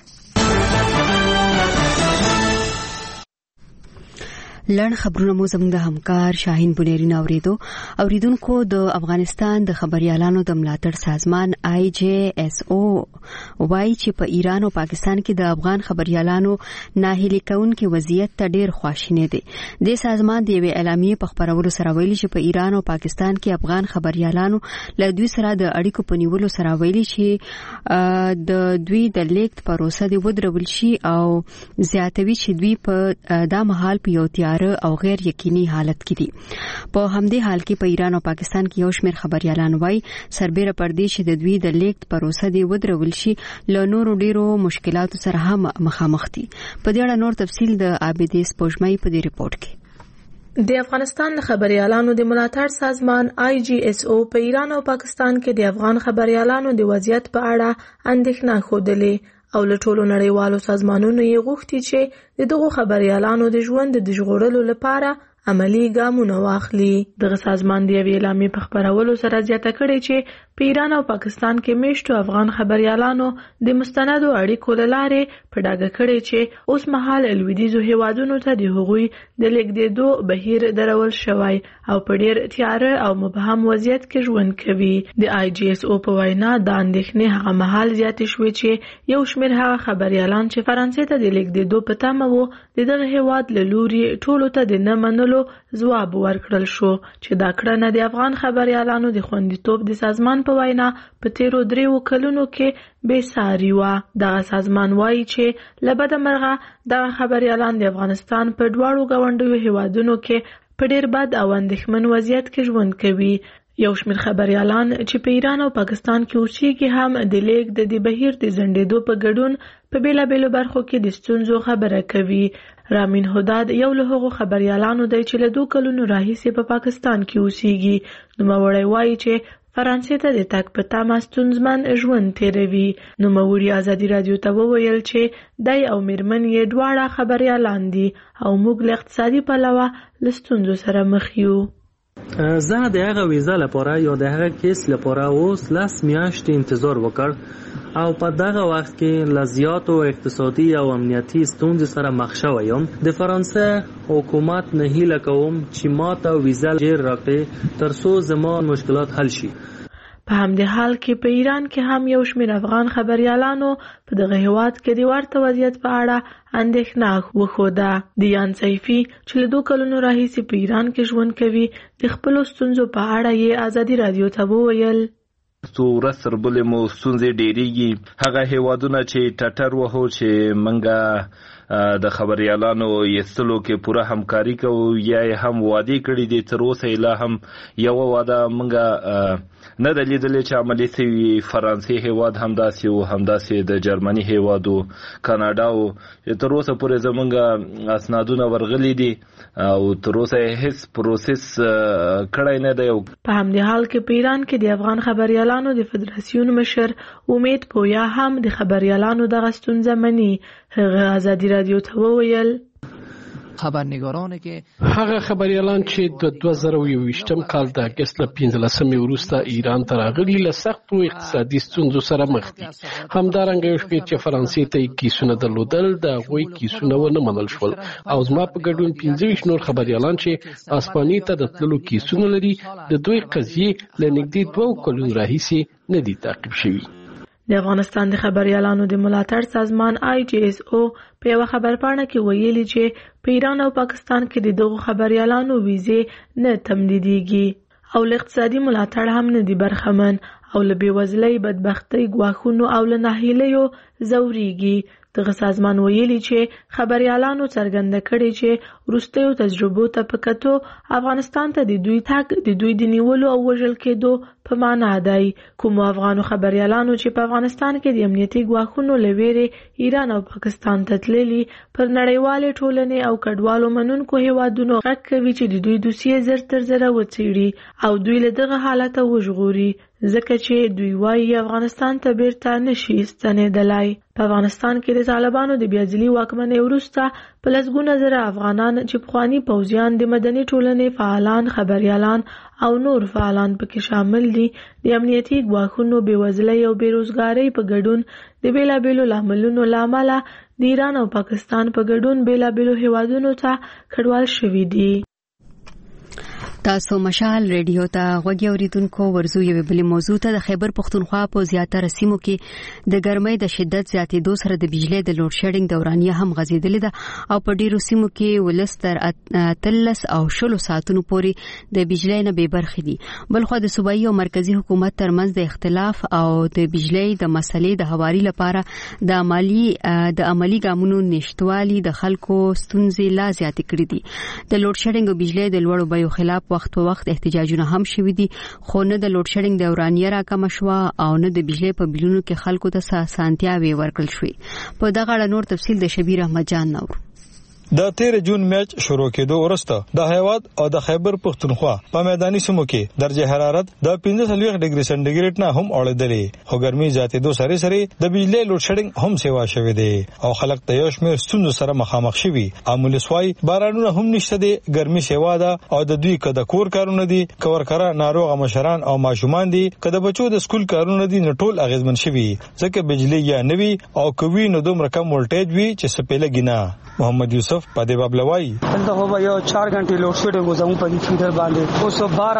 لړ خبرونه مو زموږ د همکار شاهین بنيري اوریدونکو د افغانستان د خبريالانو د ملاتړ سازمان IJSO وایي چې په ایران او پاکستان کې د افغان خبريالانو ناهیلي کونکي وضعیت ته ډیر خواشینی دي. د سازمان د یوې اعلامیې په خبرولو سره ویلي چې په ایران او پاکستان کې افغان خبريالانو له دوی سره د اړیکو په نیولو سره ویلي چې د دوی د لیکت پروسه دی ودرول شي او زیاتوي چې دوی په دا مهال په یو او غیر یقیني حالت کې دي. په همدې حال کې په ایران او پاکستان کې یو شمېر خبريالان وایي سربېره پردې چې د دوی د لیکت پروسه دی ودرول شي له نورو ډیرو مشکلاتو سره هم مخامخ دي. په دې اړه نور تفصیل د عابدې سپوږمۍ په دې ریپورت کې. د افغانستان خبريالانو د ملاتړ سازمان IJSO په ایران او پاکستان کې د افغان خبريالانو د وضعیت په اړه اندېښنه خوده او له ټولو نړیوالو سازمانونو یې غوښتي چې د دغو خبريالانو د ژوند د ژغورلو لپاره عملی ګامونه واخلي. دغه سازمان د یوې اعلامیې په خبرولو سره زیاته کړې چې په ایران او پاکستان کې میشتو افغان خبريالانو د مستندو اړیکو لاره په ډاګه کړي چې اوس مهال لویدیځو هیوادونو ته د هغوی د لیږدېدو بهیر درول شوی او په ډیر تیاره او مبهم وضعیت کې ژوند کوي. د IGSO په وینا د اندېښنې هغه مهال زیاتې شوې چې یو شمېر هغه خبريالان چې فرانسې ته د لیږدېدو په تمه وو د دغه هیواد له لوري ټولو ته د نه منلو ځواب ورکړل شو چې دا کړنه د افغان خبريالانو د خوندیتوب د سازمان په وینا په تیرو 3 کلونو کې بې ساري وه. دغه سازمان وایي چې له بده مرغه دغه خبريالان د افغانستان په دواړو ګاونډیو هیوادونو کې په ډیر بد او اندېښمن وضعیت کې ژوند کوي. یو شمېر خبريالان چې په ایران او پاکستان کې اوسېږي هم د لیږد د بهیر د ځنډېدو په ګډون په بیلابیلو برخو کې د ستونزو خبره کوي. رامین هداد یو له هغو خبريالانو دی چې له 2 کلونو راهیسې په پاکستان کې اوسېږي. نوموړی وایي چې فرانسې ته د تګ په تمه ستونزمن ژوند تیروي. نوموړي ازادي رادیو ته وویل چې دی او میرمن یې دواړه خبريالان دي او موږ له اقتصادي پلوه له ستونزو سره مخ یو. زه د هغه ویزا لپاره یا د هغه کیس لپاره اوس 10 میاشتې انتظار وکړ او په دغه وخت کې له زیاتو اقتصادي او امنیتي ستونزو سره مخ شوی یم. د فرانسې حکومت نه هیله کوم چې ماته ویزا ژر راکړي ترڅو زما مشکلات حل شي. په همدې حال کې په ایران کې هم یو شمېر افغان خبريالانو په دغه هیواد کې د ورته وضعیت په اړه اندېښنه وښوده. دیان سیفي چې له 2 کلونو راهیسې په ایران کې ژوند کوي د خپلو ستونزو په اړه یې ازادي رادیو ته وویل. ورځ تر بلې مو ستونزې ډېرېږي. هغه هیوادونه چې ټټر وهو چې منګه د خبريالانو یستلو کې پوره همکاري کوو یا هم وعده کړې دي تر اوسه لا هم یو وعده منګه نه د لیدلې چې عملي شوی. فرانسې هیواد همداسې او همداسې د جرمني هیواد او کاناډا او تر اوسه پورې زمونږ اسنادونه ورغلي دي او تر اوسه هیڅ پروسس کړی نه دی. په همدې حال کې په ایران کې د افغان خبريالانو د فدراسیون مشر امید پویا هم د خبريالانو دغه ستونزه مني. هغه ازادي رادیو ته وویل خبرنګارانه کې هغه خبريالان چې د 2021م کال د اگست له 15 وروسته ایران ته راغلي له سختو اقتصادي ستونزو سره مخ دي. همدارنګه یو شمېر چې فرانسې ته کیسونه درلودل د هغوی کیسونه ونه منل شول او زما په ګډون 15 نور خبريالان چې اسپانیې ته د تللو کیسونه لري د دوی قضیې له نږدې 2 کلونو راهیسې نه دي تعقیب شوي. د افغانستان د خبريالانو د ملاتړ سازمان IGSO په یو خبرپاڼه کې ویلي چې په ایران او پاکستان کې د دغو خبريالانو ویزې نه تمدیدېږي او له اقتصادي ملاتړ هم نه دي برخمن او له بېوزلۍ بدبختۍ ګواښونو او له ناهیلیو ځورېږي. دغه سازمان ویلي چې خبريالانو څرګنده کړې چې وروستیو تجربو ته په کتو افغانستان ته د دوی تګ د دوی د نیولو او وژل کېدو په معنا دی. کومو افغانو خبريالانو چې په افغانستان کې د امنیتي ګواښونو له ویرې ایران او پاکستان ته تللي پر نړیوالې ټولنې او کډوالو منونکو هیوادونو غږ کوي چې د دوی دوسیې زر تر زره وڅېړي او دوی له دغه حالته وژغوري ځکه چې دوی وایي افغانستان ته بیرته نشي ستنېدلی. په افغانستان کې د طالبانو د بیاځلي واکمنۍ وروسته په لسګونه زره افغانان چې پخواني پوځیان د مدني ټولنې فعالان خبريالان او نور فعالان پکې شامل دي د امنیتي ګواښونو بېوزلۍ او بېروزګارۍ په ګډون د بیلابیلو لاملونو له امله د ایران او پاکستان په ګډون بیلابیلو هیوادونو ته کډوال شوي دي. تاسو مشال ریډیو ته غوږی اوریدونکو ورزو یو بل موضوع ته د خیبر پختونخوا په زیاتره سیمو کې د ګرمۍ د شدت زیاتېدو سره د بجلی د لوډ شیډینګ دورانیه هم غځېدلې ده او په ډیرو سیمو کې ولستر 13 او 16 ساعتونو پورې د بجلی نه بې برخې دي. بلخو د صوبایي او مرکزی حکومت ترمنځ د اختلاف او د بجلی د مسلې د هواري لپاره د عملی ګامونو نشټوالي د خلکو ستونزې لا زیاتې کړې دي. د لوډ شیډینګ او بجلی د لوړو بیو خلاف وخت په وخت احتجاجونه هم شوي دي خو نه د لوډ شیډینګ دورانیه راکمه شوه او نه د بجلی په بلونو کې خلکو ته اسانتیاوې ورکړل شوې. په دغه اړه نور تفصیل د شبیر احمد جان نور. د 13 جون میچ شروع کېدو وروسته د هیواد او د خیبر پختونخوا په میداني سیمو کې درجه حرارت د 45 ډیګري سنټیګریډ نه هم اوړېدلې، خو ګرمي زیاتېدو سره سره د بجلی لوډ شیډینګ هم سیوا شوې ده او خلک د یو شمېر ستونزو سره مخامخ شوي. امولسوای بارانونه هم نشته دي، ګرمي سیوا ده او د دوی کده کور کارونه دي، کورکرا ناروغه مشران او ماشومان دي، کده بچو د سکول کارونه دي، نټول اغیزمن شوي ځکه بجلی یا نوي او کوي نو دومره کم ولټیج وي چې سپېله گینا. محمد یوسف پدې بابلوای دلته هو یو 4 غنټې لوډ شیډینګ زموږ په فیډر باندې اوس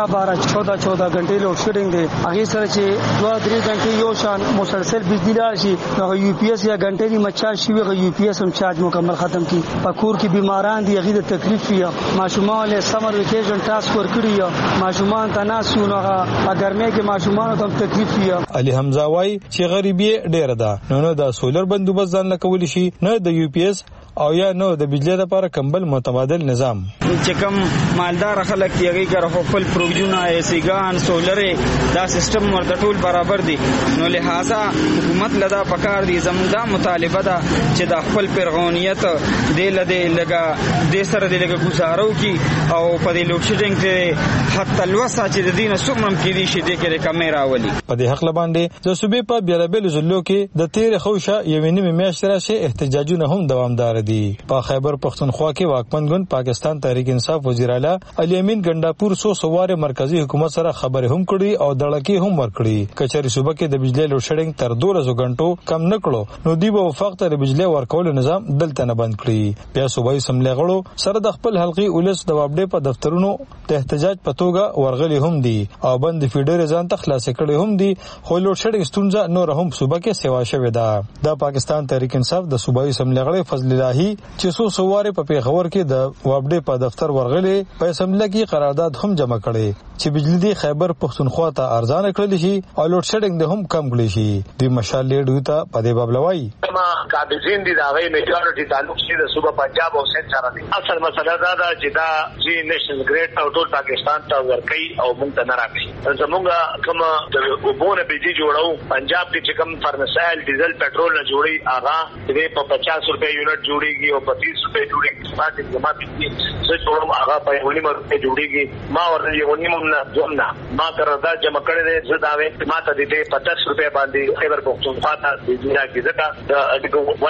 12 غنټې لوډ شیډینګ دی. هغه سره چې 2-3 غنټې یو شان مسلسل بجلی راشي نو یو پی ایس یا غنټې دی مچا شي وي یو پی ایس هم چارج مکمل ختم کی. پکور کې بیماران دي، هغه د تکلیف یا ماشومان له سمر ویکیشن ټاسک ور کړی یا ماشومان تناسونه اگر مې کې ماشومان ته تکلیف یا. علي حمزه وای چې غریبي ډېر ده، نو د سولر بندوبست ځان لکول شي، نه د یو پی ایس او یا نو د بجلی لپاره کمبل متبادل نظام. چې کوم مالدار خلک دی هغه کار خپل پروژونه ایسیګان سولرې دا سیستم ورته ټول برابر دي، نو لہذا حکومت لدا پکار دي زموږ دا مطالبه ده چې د خپل پیرغونیت د لګا د سره د لګا گزارو کی او په دې لوډ شیډینګ کې حتی الوسه چې د دینه سومرم کې دي چې د کې کیمرا ولي. په دې حق لباندې د صوبې په بیلابل ضلعو کې د 13 خوشه یوې نیمه میاشتې راشه احتجاجونه هم دوامدار دي. په خیبر پختونخوا کې واکمن ګوند پاکستان تحریک انصاف وزیر اعلی علي امین ګنداپور سواره مرکزی حکومت سره خبرې هم کړي او دړکی هم ورکړي. کچري صوبه کې د بجلی لوډ شیډینګ تر 12 غنټو کم نکړو نو دی په وفاق ته بجلی ورکول نظام دلته نه بند کړي. بیا صوبایي سملې غړو سره د خپل حلقي ولس د وابډې په دفترونو د احتجاج په توګه ورغلي هم دي او بند فیډر ځان ته خلاص کړي هم دي، خو لوډ شیډینګ ستونزه نور هم صوبه کې سیوا شوې ده. د پاکستان تحریک انصاف د صوبایي سملې غړي فضل الهي چې سواره په پیښور کې د وابډې په دفتر ورغلي په اسمبلی کې قرارداد هم جمع کړي چې بجلی دی خیبر پختونخوا ته ارزانه کړل شي او لوډ شیډینګ د هم کم کړی شي. د مشال لیډو ته په دې بابلوای ما قابضین دي دا غي میجورټي تعلق شي د صوبه پنجاب او سند سره دي. اصل مسله دا ده چې دا جی نېشنل ګریډ او ټول پاکستان ته ورکړي او موږ ته نه راکړي. زموږ کوم د وبونه بيجي جوړو پنجاب کې چې کوم فرنسایل ډیزل پټرول نه جوړي هغه دې په 50 روپے یونټ جوړيږي او 25 روپے جوړيږي. پاتې جمع دي څه جوړم هغه په 1.5 روپے جوړيږي. ما ورته 1.5 نه دومنا ما قرارداد جمع کړی دی زداوې ما ته دې 50 روپے باندې خیبر پختونخوا ته د دنیا کې زکه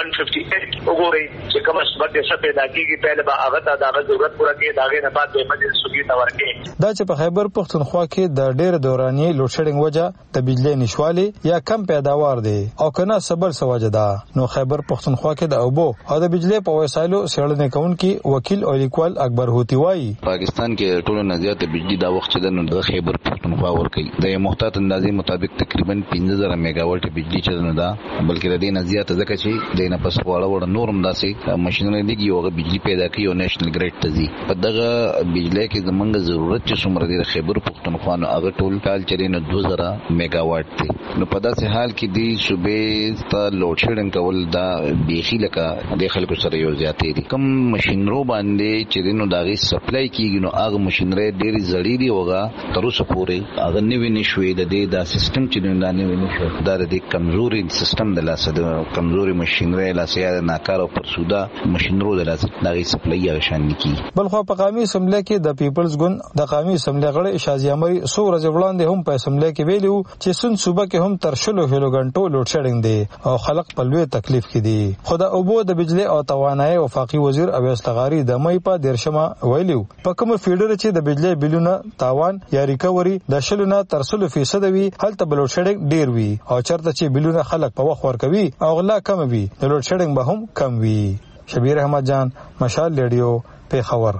158 وګورئ چې کوم څه څه پیدا کیږي پهله به هغه ته دا ضرورت پوره کې داغه نه بعد به مجلس سګي تا ورکې. دا چې په خیبر پختونخوا کې د ډېر دوراني لوډ شیډینګ وجه د بجلی نشوالي یا کم پیداوار دی او کنه صبر سوجه ده، نو خیبر پختونخوا کې د اوبو او د بجلی په وسایلو سړنې کوونکی وکیل او لیکوال اکبر هوتی وایي پاکستان کې ټولو نه زیات بجلی دا وخت چې د خیبر پختونخوا ورکې د محتاط اندازې مطابق تقریبا 15000 میگاواټ بجلی چې نه ده، بلکې د دې نه زیات ځکه چې د نه پس وړ نورم داسې ماشينونه لګي او بجلی پیدا کوي او نېشنل ګریډ ته ځي. په دغه بجلی کې زمونږ ضرورت چې څومره دی خیبر پختونخوا نو هغه ټول کال چې نه 2000 میگاواټ دی. نو په داسې حال کې دی صوبې ته لوډ شیډینګ کول دا بیخي لکه د خلکو سره یو زیاتې دي. کوم ماشينرو باندې چې نو داغي سپلای کیږي نو هغه ماشينري ډېری زړې دي اوغه تر اوسه پورې هغه نیوي نشوي د دې دا سیستم چې نه نیوي نشو دا د کمزوري سیستم د لاسه د کمزوري ماشينري لاسه یا ناکاره او پرسوده ماشينرو د لاسه داغي سپلای شان نکی. بلخو په قومي اسمبلی کې د پیپلز ګوند د قومي اسمبلی غړي شازي امري سو ورځې وړاندې هم په اسمبلی کې ویلو چې سن صوبه کې هم تر شلو غنټو لوډ شیډینګ دی او خلک په لوی تکلیف کې دي. خدا اوبو د بجلی او توانایي وفاقي وزیر اویس لغاري د مې په دیرشمه ویلو په کوم فیډر چې د بجلی بلونه تاوان یا ریکوري د شلونه تر 100% وي هلته لوډ شیډینګ ډیر وي او چرته چې بلونه خلک په وخت ورکوي او غلا کم وي د لوډ شیډینګ به هم کم وي. شبیر احمد جان مشال ریډیو پیښور.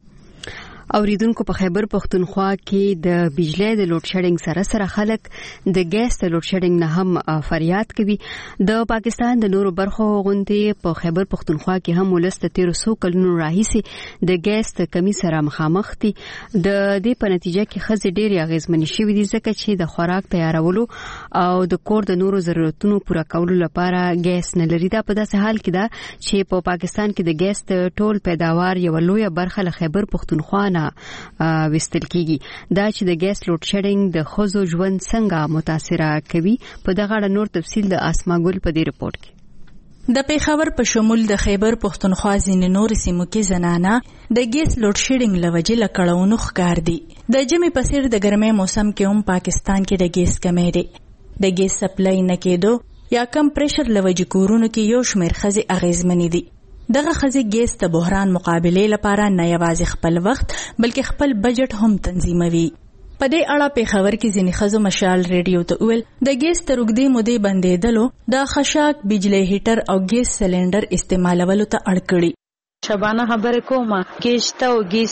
اوریدونکو په خیبر پختونخوا کې د بجلی د لوډ شیډینګ سره سره خلک د ګیس د لوډ شیډینګ نه هم فریاد کوي. د پاکستان د نورو برخو غونډې په خیبر پختونخوا کې هم ولست 1300 کلونو راهیسې د ګیس د کمی سره مخامخ دي. د دې په نتیجه کې خزې ډېرې اغیزمنې شوې دي ځکه چې د خوراک تیارولو او د کور د نورو ضرورتونو پوره کولو لپاره ګیس نه لري. دا په داسې حال کې ده چې په پاکستان کې د ګیس د ټول پیداوار یو لوی برخه له خیبر پختونخوا وستل کیږي. دا چې د ګیس لوډ شیډینګ د ښځو ژوند څنګه متاثره کوي په دغه اړه نور تفصیل د اسما ګل په دې رپورت کې. د پیښور په شمول د خیبر پښتونخوا ځینې نور سیمو کې زنانه د ګیس لوډ شیډینګ له وجې له کړاوونو ښکار دي. د ژمي په څېر د ګرمۍ موسم کې هم پاکستان کې د ګیس کمی دی. د ګیس سپلای نه کېدو یا کم پریشر له وجې کورونو کې یو شمېر ښځې اغېزمنې دي. دغه ښځې ګیس د بحران مقابلې لپاره نه یوازې خپل وخت بلکې خپل بجټ هم تنظیموي. په دې اړه پیښور کې ځینې ښځو مشال ریډیو ته وویل د ګیس تر اوږدې مودې بندېدلو د خشاک بجلی هیټر او ګیس سلنډر استعمالولو ته اړ کړي. شبانه خبره کومه ګیس ته او ګیس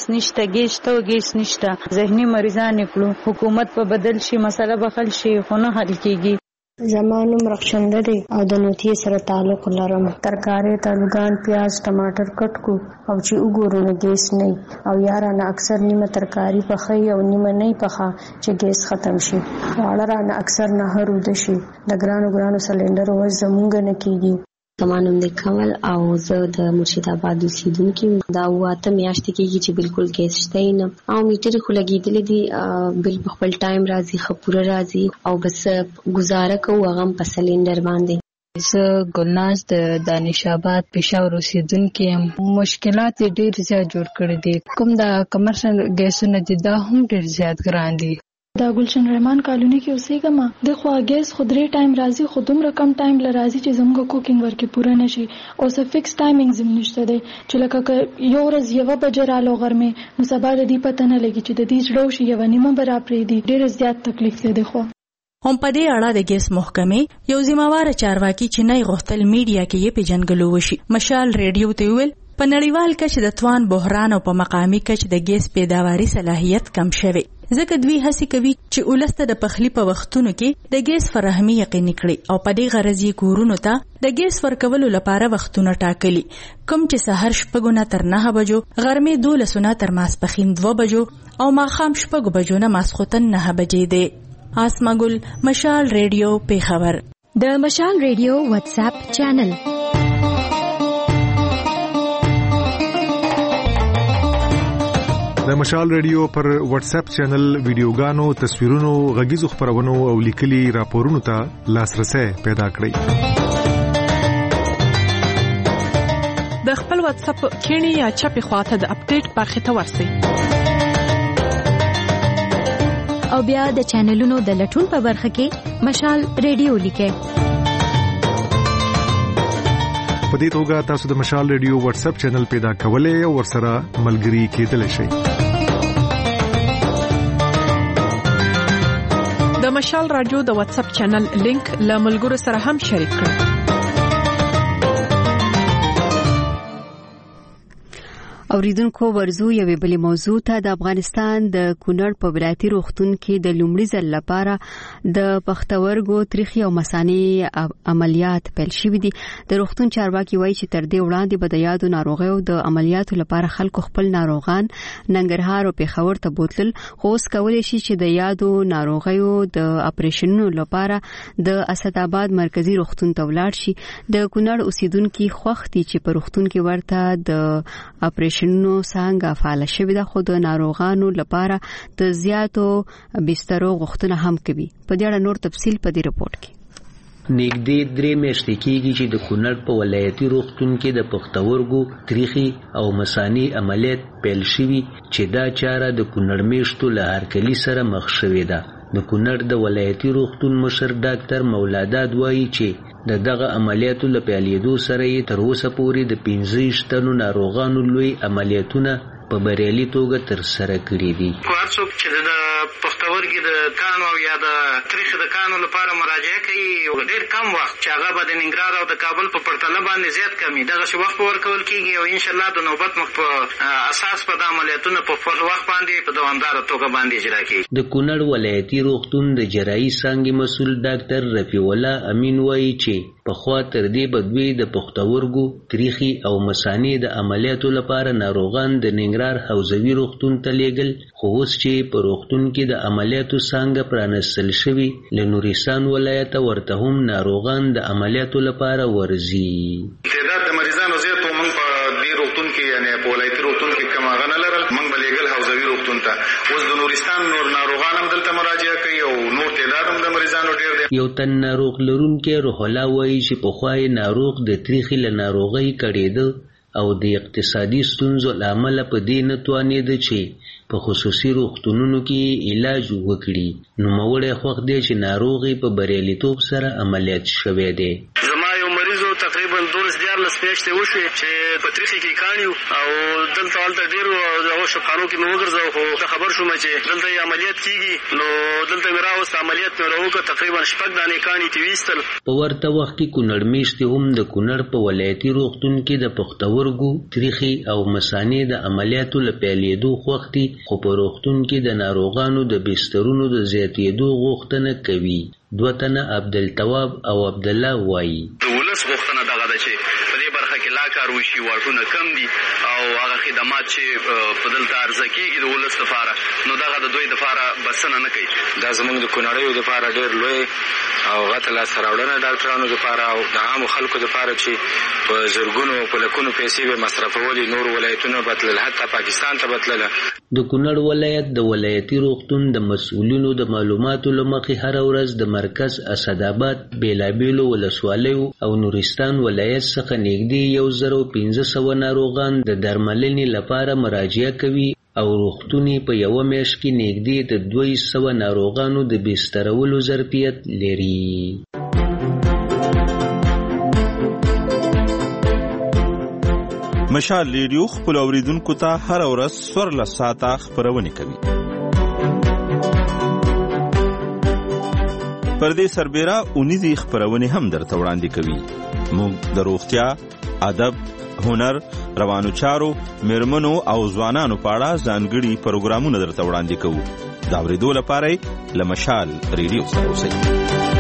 نشته ذهني مریضان کړو. حکومت په بدل شي مسله به حل شي خو نه حل کیږي. زمانو مرخصنده دي او د نوتی سره تعلق لرم. ترکارې تلګان پیاز ټماټر کټ کو او چې وګورو نو ګیس نه او یارانه اکثر نیمه ترکاری پخې او نیمه نه پخا چې ګیس ختم شي. واړه اکثر نه هرود شي د ګرانو سلندر و زمونږ نه کیږي. زمانم د کمل او زه د مرشد آباد اوسیدونکو دا واته میاشتې کېږي چې بالکل ګیس شته نه او میټر خو لګېدلې دي بل په خپل ټایم راځي خپوره راځي او بس گزاره کوو هغه په سلندر باندې. زه ګلناز د دانش آباد پېښور اوسیدونکې یم. مشکلات ډېر زیات جوړ کړي دي. کوم د کمرشل ګیسونه دي دا هم ډېر زیات ګران دي. دا ګلشن رحمان کالونی کې اوسېږم. د خو ګیس خو 3 ټایم راځي خو دومره کم ټایم لراځي چې زموږ کوکینګ ورکې پوره نشي او څه فکس ټایمینګ زم نشته دی چې لکه یو ورځ یو بجې رالو غرمه نو سبا د دې پته نه لګي چې د دې جوړ شي یو نیمه برابرې دي. ډېر زیات تکلیف دی. خو هم په دې اړه د ګیس محکمې یو ذمہوار چارواکي چې نه غوښتل میډیا کې یې پیژنګلو وشي مشال ریډیو ته ویل په نړیوال کچ د توان بحران او په مقامي کچ د ګیس پیداواري صلاحیت کم شوی. ځکه دوی هڅه کوي چې ولسته د پخلی په وختونو کې د ګیس فراهمي یقیني کړي او په دې غرض یې کورونو ته د ګیس ورکولو لپاره وختونه ټاکلي کوم چې سحر 9 تر 9 بجو غرمې 12 تر ماسپښین 2 بجو او ماښام 6 بجو نه ماسخوتن 9 بجې دی. آسما ګل مشال ریډیو پیښور. د مشال ریډیو واتس اپ چینل د مشال ریډیو پر واتس اپ چینل ویډیوګانو تصویرونو غږیزو خبرونو او لیکلي راپورونو ته لاسرسي پیدا کړئ. د خپل واتس اپ کینی یا چپی خواته د اپډیټ برخه ته ورسئ او بیا د چینلونو د لټون په برخه کې مشال ریډیو لیکئ. په دې توګه تاسو د مشال ریډیو واتس اپ چینل پیدا کولای او ورسره ملګري کېدلی شئ. د مشال رادیو د واتس اپ چینل لینک له ملګرو سره هم شریک کړئ. اوریدونکو ورزو یوې بلې موضوع ته د افغانستان د کونړ په ولایتي روغتون کې د لومړي ځل لپاره د پښتورګو تریخي او مثانې عملیات پیل شوي دي. د روغتون چارواکي وایي چې تر دې وړاندې به د یادو ناروغیو د عملیاتو لپاره خلکو خپل ناروغان ننګرهار او پیښور ته بوتل خو اوس کولی شي چې د یادو ناروغیو د اپریشنونو لپاره د اسد آباد مرکزی روغتون ته ولاړ شي. د کونړ اوسیدونکو خوښ دي چې په روغتون کې ورته د اپریشن نو څنګه فعال شوی د خود ناروغانو لپاره د زیاتو بسترو غوښتنه هم کوي. په دې اړه نور تفصیل په دې رپورت کې. نږدې 3 میاشتې کېږي چې د کونړ په ولایتي روغتون کې د پښتورګو تریخي او مثانې عملیات پیل شوي چې دا چاره د کونړ میشتو له هرکلي سره مخ شوې ده. د کونړ د ولایتي روغتون مشر ډاکټر مولاداد وایي چې دغه عملیاتو له پیلېدو سره یې تر اوسه پورې د 15 تنو ناروغانو لوی عملیاتونه په بریالي توګه تر سره کړي دي. هر څوک چې د پښتورګي د کانو او یا د تریخي د کانو لپاره مراجعه کوي ډېر کم وخت چې هغه به د ننګرهار او د کابل په پرتله باندې زیات کم وي. دغسې وخت به ورکول کېږي او انشاءالله د نوبت مخ په اساس په د عملیاتونه په خپل وخت باندې په دوامداره توګه باندې اجرا کېږي. د کونړ ولایتي روغتون د جراحي څانګې مسؤل ډاکټر رفیع الله امین وایي چې پخوا تر دې به دوی د پښتورګو تریخي او مثانې د عملیاتو لپاره ناروغان د ننګرهار حوزوي روغتون ته لیږل خو اوس چې په روغتون کې د عملیاتو څانګه پرانستل شوي له نورستان ولایت ورته هم ناروغان د عملیاتو لپاره ورځي. تعداد د مریضانو زیاتو موږ په دې روغتون کې یعنی په ولایتي روغتون کې کم هغه نه لرل. موږ به لیږل حوزوي روغتون ته. اوس د نورستان نور ناروغان هم دلته مراجعه کوي او نور تعداد هم د مریضانو ډیر دی. یو تن ناروغ لرونکی روح الله وایي چې پخوا یې ناروغ د تریخي له ناروغۍ کړېده او د اقتصادي ستونزو له امله په دې نه توانېده چې په خصوصي روغتونونو کې علاج وکړي. نوموړی خوښ دی چې ناروغ یې په بریالیتوب سره عملیات شوی دی. زما یو مریض تقریبا 12-14 میاشتې وشوې چې په تریخي کې کاڼي او دلته هلته ډېر دغو شفخانو کې مې وګرځاو، خو خبر شوم چې دلته یې عملیات کېږي. نو دلته مې راوست عملیات مې راوکړه، تقریبا 6 دانې کاڼي ترې ویستل. په ورته وخت کې کونړ میشتې هم د کونړ په ولایتي روغتون کې د پښتورګو، تریخي او مثانې د عملیاتو له پیلېدو خوښ دي، خو په روغتون کې د ناروغانو د بسترونو د زیاتېدو غوښتنه کوي. 2 تنه عبدالتواب او عبدالله وایي د ولس غوښتنه دغه ده چې په دې برخه کې لا کار وشي، واټونه کم دي او هغه خدمات چې په دلته عرضه کېږي د ولس لپاره، نو دغه د دوی لپاره بسنه نه کوي. دا زموږ د کونړیو لپاره ډېر لوی او غټه لاسته راوړنه ډاکټرانو لپاره او د عامو خلکو لپاره چې په زرګونو په لکونو پیسې به مصرفولي، نور ولایتونه بتلل، حتی پاکستان ته بتلله. د کونړ ولایت د ولایتي روغتون د مسؤلینو د معلوماتو له مخې هره ورځ د مرکز اسداباد، بیلابیلو ولسوالیو او نورستان ولایت څخه نږدې 1500 ناروغان د درملنې لپاره مراجعه کوي او روغتون په یوه میاشت کې نږدې د 200 ناروغانو د بسترولو ظرفیت لري. مشال ریډیو خپل اوریدونکو ته هر ورځ 14 ساعته خبرونه کوي. پر دې سربېره اونیزي خبرونه هم درته وړاندې کوي. موږ د روغتیا، ادب، هنر، روانو چارو، میرمنو او ځوانانو په اړه ځانګړي پروګرامونه درته وړاندې کوو. دا اورېدو لپاره له مشال ریډیو سره اوسئ.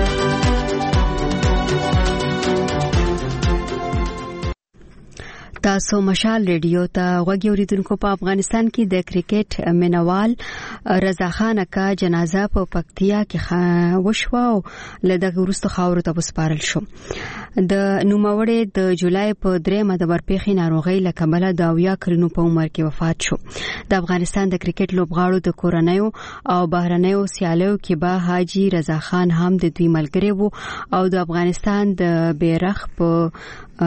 تاسو مشال ریډیو ته غوږی اوریدونکو. په افغانستان کې د کرکټ مینوال رضا خان اکا جنازه په پکتیا کې وشوه او له دغه وروسته خاورو ته وسپارل شو. د نوموړی د جولای په 3 د ورپېښې ناروغۍ له کبله د 70 کلونو په عمر کې وفات شو. د افغانستان د کرکټ لوبغاړو د کورنیو او بهرنیو سیالیو کې به حاجی رضا خان هم د دوی ملګری وو او د افغانستان د بیرغ په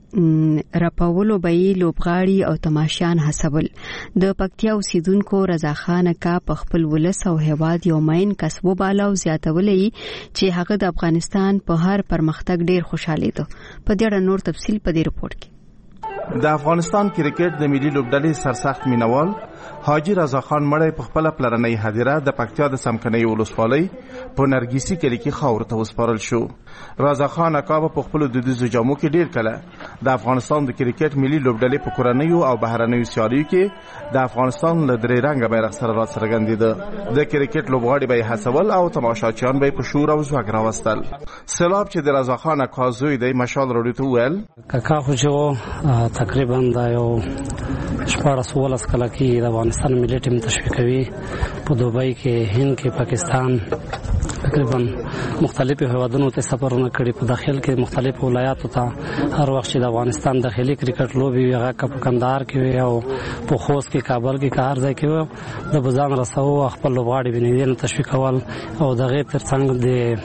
رپولو به یې لوبغاړي او تماشیان هڅول. د پکتیا اوسیدونکو رضا خان اکا په خپل ولس او هیواد یو مین کس وباله او زیاتولی چې هغه د افغانستان په هر پرمختګ ډیر خوشاله ده. په دې اړه نور تفصیل په دې رپورت کې. د افغانستان کرکټ د ملي لوبډلې سرسخت مینوال حاجی رضا خان مړی په خپل پلرنۍ هدیره د پکتیا د سمکنۍ ولسوالۍ په نرګیسي کلي کې خاورو ته وسپارل شو. رضا خان اکا په خپل دودیزو جامو کې ډیر کله د افغانستان د کرکټ ملي لوبډلې په کورنیو او بهرنیو سیالیو کې د افغانستان له درې رنګه بیرغ سره راڅرګندېده. د کرکټ لوبغاړي به هڅول او تماشاچیان به په شور او ځواک راوستل. سلاب چې د رضا خان اکا زوی دی مشال راډیو ته ویل کاکا خو چې تقریبا دا یو 14 کله کې د افغانستان ملي ټیم تشویقوي په دوبۍ کې، هند کې، پاکستان، تقریبا مختلفو هیوادونو ته سفرونه کړي، په داخل کې مختلفو ولایاتو ته. هر وخت چې د افغانستان داخلي کرکټ لوبي وي هغه په کندهار کې وي او په خوست کې، کابل کې، هر ځای کې وي، د بزان رسو خپل لوبغاړي بنیدل تشویقول او دغه ترڅنګ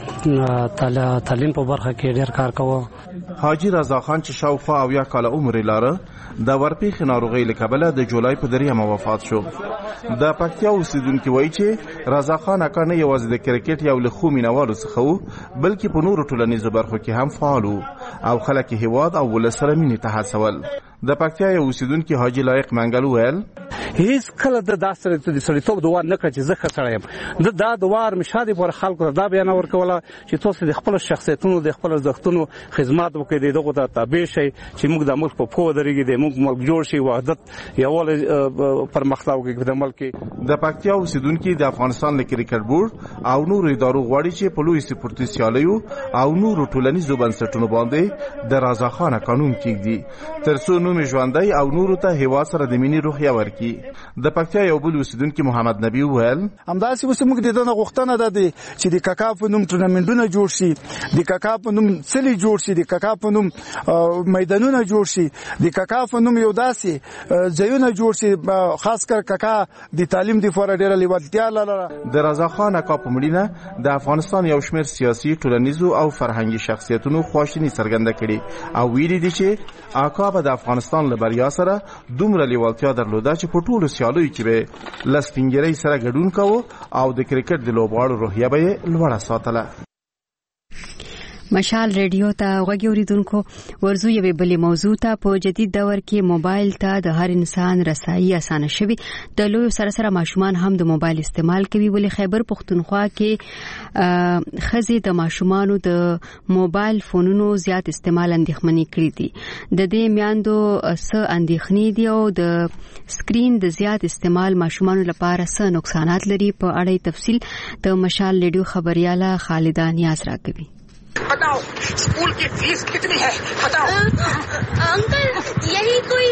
د تعلیم په برخه کې ډیر کار کوي. حاجی رضا خان چې شاوخوا 70 کاله عمر لاره د ورپېښې ناروغۍ له کبله د جولای په 3 وفات شو. د پکتیا اوسیدونکي وایي چې رضا خان اکا نه یوازې د کرکټ یو له خو مینوالو څخه وو، بلکې په نورو ټولنیزو برخو کې هم فعال وو او خلک هیواد او ولس سره مینې ته هڅول. د پکتیا یو اوسیدونکي حاجی لایق منګل ویل هیڅ کله د داسې د سړیتوب دوار نه کړ چې زه ښه سړی یم. دا دوار مشادي پر خلکو ته دا بیان ورکوله چې تاسو د خپل شخصیتونو د خپل ارزښتونو خدمت وکړئ، دغه ته تابع شئ چې موږ د ملک په پوه درېږي، د موږ ملک جوړ شي، وحدت یووالی پرمختګ وکړي د ملک. د پکتیا اوسیدونکي د افغانستان د کرکټ بورډ او نورو ادارو غواړي چې په لوی سپورتي سیالیو او نورو ټولنیزو بنسټونو باندې د رضا خان قانون کېږدي ترڅو نوم ژوندی او نورو ته هیواد سره د مینې روحیه ورکړي. د پکتیا یو بل اوسیدونکو محمد نبی وویل همداسې اوس موږ د دغه غوښتنه ده چې د کاکا په نوم ټورنمنټونه جوړ شي، د کاکا په نوم څلي جوړ شي، د کاکا په نوم میدانونه جوړ شي، د کاکا په نوم یو داسې ځایونه جوړ شي، خاص کر کاکا د تعلیم د فور ډیره لیوالتیا لرله. د رضا خان اکا په مړینه د افغانستان یو شمېر سیاسي، ټولنیزو او فرهنګي شخصیتونو خواشیني څرګنده کړي او ویلي دي چې اکا به د افغانستان له بریا سره دومره لیوالتیا درلوده چې په ټولو سیالیو کې به له سپینګیرۍ سره ګډون کوو او د کرکټ د لوبغاړو روحیه به یې لوړه ساتله. مشال ریډیو ته غوږی اوریدونکو، ورزو یوې بلې موضوع ته. په جدید دور کې موبایل ته د هر انسان رسایي اسانه شوي. د لویو سره سره ماشومان هم د موبایل استعمال کوي، ولې خیبر پښتونخوا کې ښځې د ماشومانو د موبایل فونونو زیات استعمال اندېښمنې کړي دي. د دې میاندو څه اندېښنې دي او د سکرین د زیات استعمال ماشومانو لپاره څه نقصانات لري، په اړه تفصیل د مشال ریډیو خبرياله خالده نیاز راکوي. बताओ स्कूल की फीस कितनी है बताओ अंकल यही कोई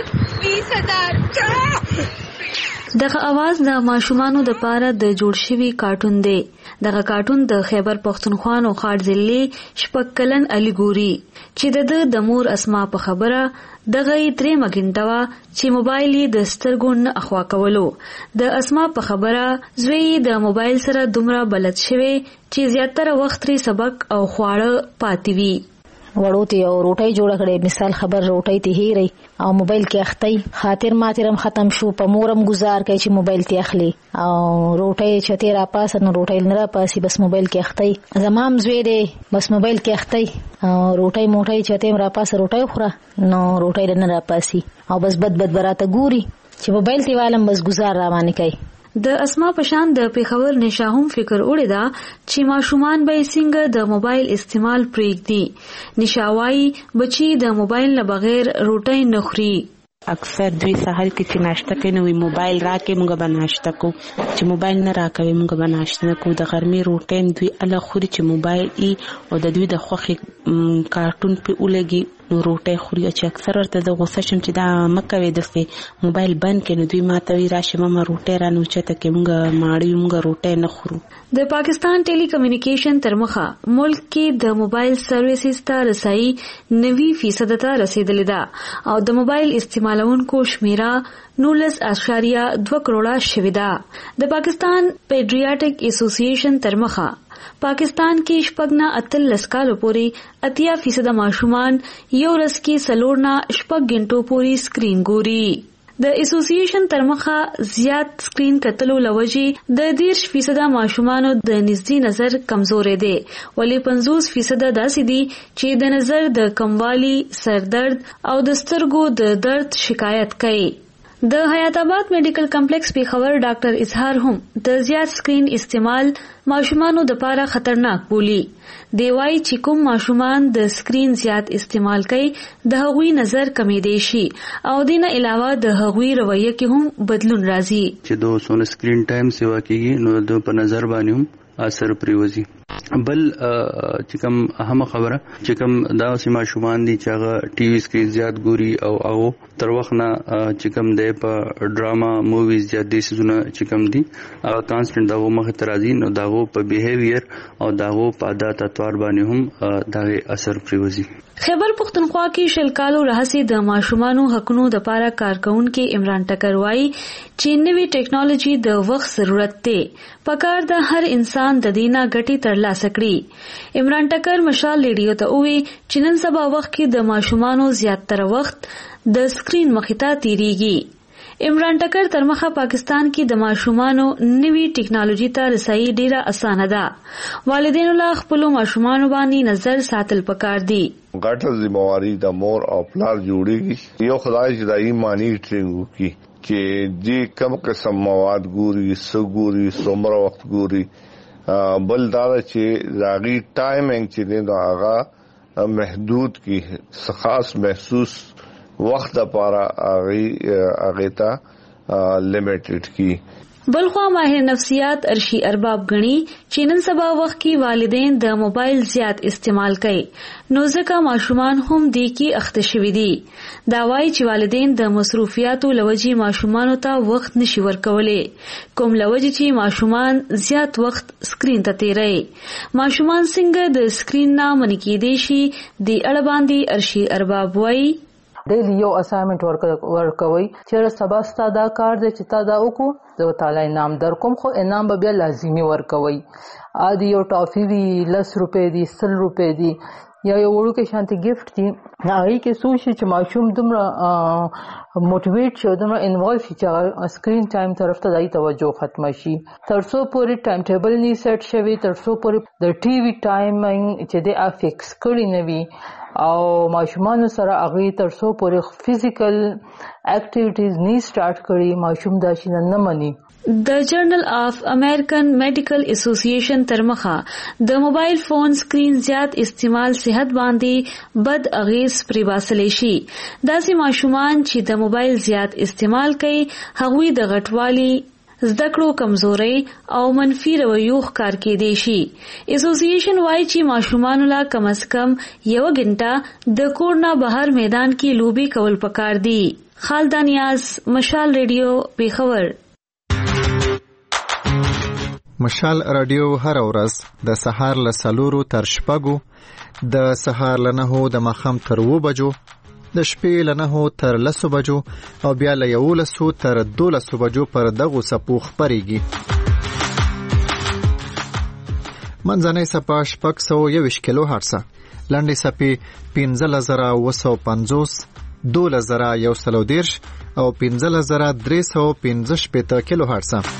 20,000 دغه आवाज د ماشومانو د پاره د جوړ شوی کارټون دی. دغه کارټون د خیبر پښتونخوا نو خاط ضلع شپکلن علي ګوري چې د مور اسما په خبره دغه 3 غنټه چې موبایل یې د سترګو نه اخوا کولو. د اسما په خبره زوی د موبایل سره دومره بلد شوی چې زیاتره وخت لري سبق او خواړه پاتې وي. وړو ته یو روټۍ جوړ کړې، مثال خبر روټۍ ته هېري او موبایل کې اختی، خاطر ماترم ختم شو، په مورم گزار کوي چې موبایل ته اخلي او روټۍ چته را پاسه نو روټۍ نه را پاسي، بس موبایل کې اختی. زمام زوی دی بس موبایل کې اختی او روټۍ موټۍ چته را پاسه روټۍ خوره نو روټۍ نه را پاسي او بس بد براته ګوري چې موبایل ته والم بس گزار را باندې کوي. د اسما پشان د پیښور نشاهم فکر وړي دا چې ماشومان به څنګه د موبایل استعمال پرېږدي. نشاوای بچي د موبایل نه بغیر روټۍ نه خوري. اکثر دوی سحر کې چې ناشته کوي نو موبایل راکې موږ به ناشته کو، چې موبایل نه راکوي موږ به ناشته نه کو. د غرمې روټۍ دوی الله خوري چې موبایل ای او د دوی د خوخي کارټون په ولګي نو روټۍ خوري. چې اکثر ورته د غوسه شم چې دا مکوي دسه موبایل بند کړي نو دوی ماته وی راشه ماما روټۍ را نوچته کې موږ ماړی موږ روټۍ نه خورو. د پاکستان ټیلی کمیونیکیشن تر مخه ملک کې د موبایل سرویسز ته رسایي 90% ته رسیدلې ده او د موبایل استعمالونکو شمیره 19.2 کروڑه شوې ده. د پاکستان پیډریاټک اسوسییشن تر مخه پاکستان کې شپږ نه 18 کالو پورې 80% ماشومان یو ورځ کې 4 نه 6 غنټو پورې سکرین ګوري. د اسوسییشن تر مخه زیات سکرین کتلو لوجي د 10% ماشومانو د نږدې نظر کمزورې دي، ولې 50% داسې دي چې د نظر د کموالي، سردرد او د سترګو د درد شکایت کوي. د حیات آباد میډیکل کمپلیکس پیښور ډاکټر اظهار هم د زیات سکرین استعمال ماشومانو د پاره خطرناک بولی. دی وايي چې کوم ماشومان د سکرین زیات استعمال کوي د هغوی نظر کمیدای شي او دینه علاوه د هغوی رویه کې هم بدلون راځي. چې د سون سکرین ټایم سیوا کیږي نو د په نظر باندې هم اثر پریوزي. بل چې کوم اهم خبره چې کوم دا سیما شومان دي چې هغه ټي وي سکرین زیات ګوري او هغه تر وخت نه چې کوم دی په ډراما موویز زیات دي سونه چې کوم دي هغه کانسټنټ دغه مخ ترازی نو دغه په بیهیویر او دغه په عادت اتوار باندې هم دغه اثر پریوزي. خیبر پښتونخوا کې شلکالو راهسي د ماشومانو حقونو د پاره کارکونکو عمران ټکر وایي چې نوې ټیکنالوژي د وخت ضرورت دی، پکار د هر انسان د دینه ګټي ترلاسه کړي. عمران ټکر مشال ریډیو ته وی چې نن سبا وخت کې د ماشومانو زیاتره وخت د سکرین مخې ته تیریږي. عمران ټکر تر مخه پاکستان کې د ماشومانو نوې ټیکنالوژي ته رسایي ډیره اسانه ده. والدینو لا خپل ماشومانو باندې نظر ساتل پکار دي. غټه ذمہواری د مور او پلار جوړیږي. یو خدای چې دایي مانی ټرینګ وکي چې دې کم قسم مواد ګوري، سګوري، څومره وخت ګوري. بل دا چې راغي ټایمینګ چې دی هغه محدود کی خاص محسوس وخت لپاره هغه ته لیمیټډ کی. بلخوا ماهر نفسیات ارشی ارباب غنی چې نن سبا وخت کې والدین د موبایل زیات استعمال کوي نو ځکه ماشومان هم دی کې اخته شوي دي. دا وایي چې والدین د مصروفیاتو لوجې ماشومانو ته وخت نشي ورکولی، کوم لوجې چې ماشومان زیات وخت سکرین ته تیروي. ماشومان څنګه د سکرین نه منع کېدای شي د اړه باندې ارشی ارباب وایي ډیلی یو اسایمنت ورکوي چې سبا ستا دا کار دی چې تا دا وکړو زه تعالی انعام در کوم، خو انعام به بیا لازمي ورکوي. عادي یو ټافي وي 10 روپۍ دي 100 روپۍ دي یا یو وړوکی شانتي ګفت دي، هغې کې څو شي چې ماشوم دومره موټیویټ شي او دومره انوالو شي چې سکرین ټایم طرف ته دای توجه ختمه شي. تر څو پورې ټایم ټیبل نه سیټ شوي، تر څو پورې د ټي وي ټایمینګ چې دی فکس کړی نه وي او ماشومانو سره هغه تر څو پورې فزیکل اکټیویټیز نه سٹارټ کړي ماشوم دا شي نه مني. د جرنل اف امریکن میډیکل اسوسییشن ترمخه د موبایل فون سکرین زیات استعمال صحت باندې بد اغیز پرې باسلی شي. داسې ماشومان چې د موبایل زیات استعمال کوي هغوی د غټوالي زده کړو کمزوري او منفي رویو ښکار کېدای شي. اسوسییشن وایي چې ماشومانو لا کم از کم 1 غنټه د کور نه بهر میدان کې لوبي کول پکار دي. خالد نیاز، مشال ریډیو، پیښور. مشال رادیو هر ورځ د سهار له 4 تر 6، د سهار له 9 د ماښام تر 2 بجو، د شپې له 9 تر 10 بجو او بیا له 11 تر 12 بجو پر دغو څپو خپرېږي. منځنۍ څپه 621 کیلو هرتزه، لنډې څپې 15950، 12130 او 15315 کیلو هرتزه.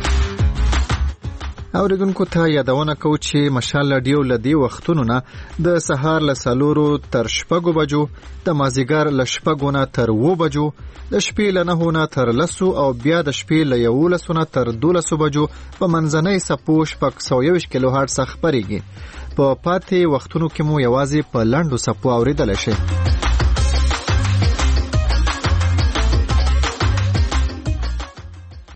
اوریدونکو ته یادونه کوو چې مشال رادیو له دې وختونو نه د سهار له 4 تر 6 بجو، د مازیګر له 6 نه تر 2 بجو، د شپې له 9 نه تر 10 او بیا د شپې له 11 نه تر 12 بجو په منځنۍ څپو 621 کیلو هرتز خپرېږي. په پاتې وختونو کې مو یوازې په لنډو څپو اوریدلی شئ.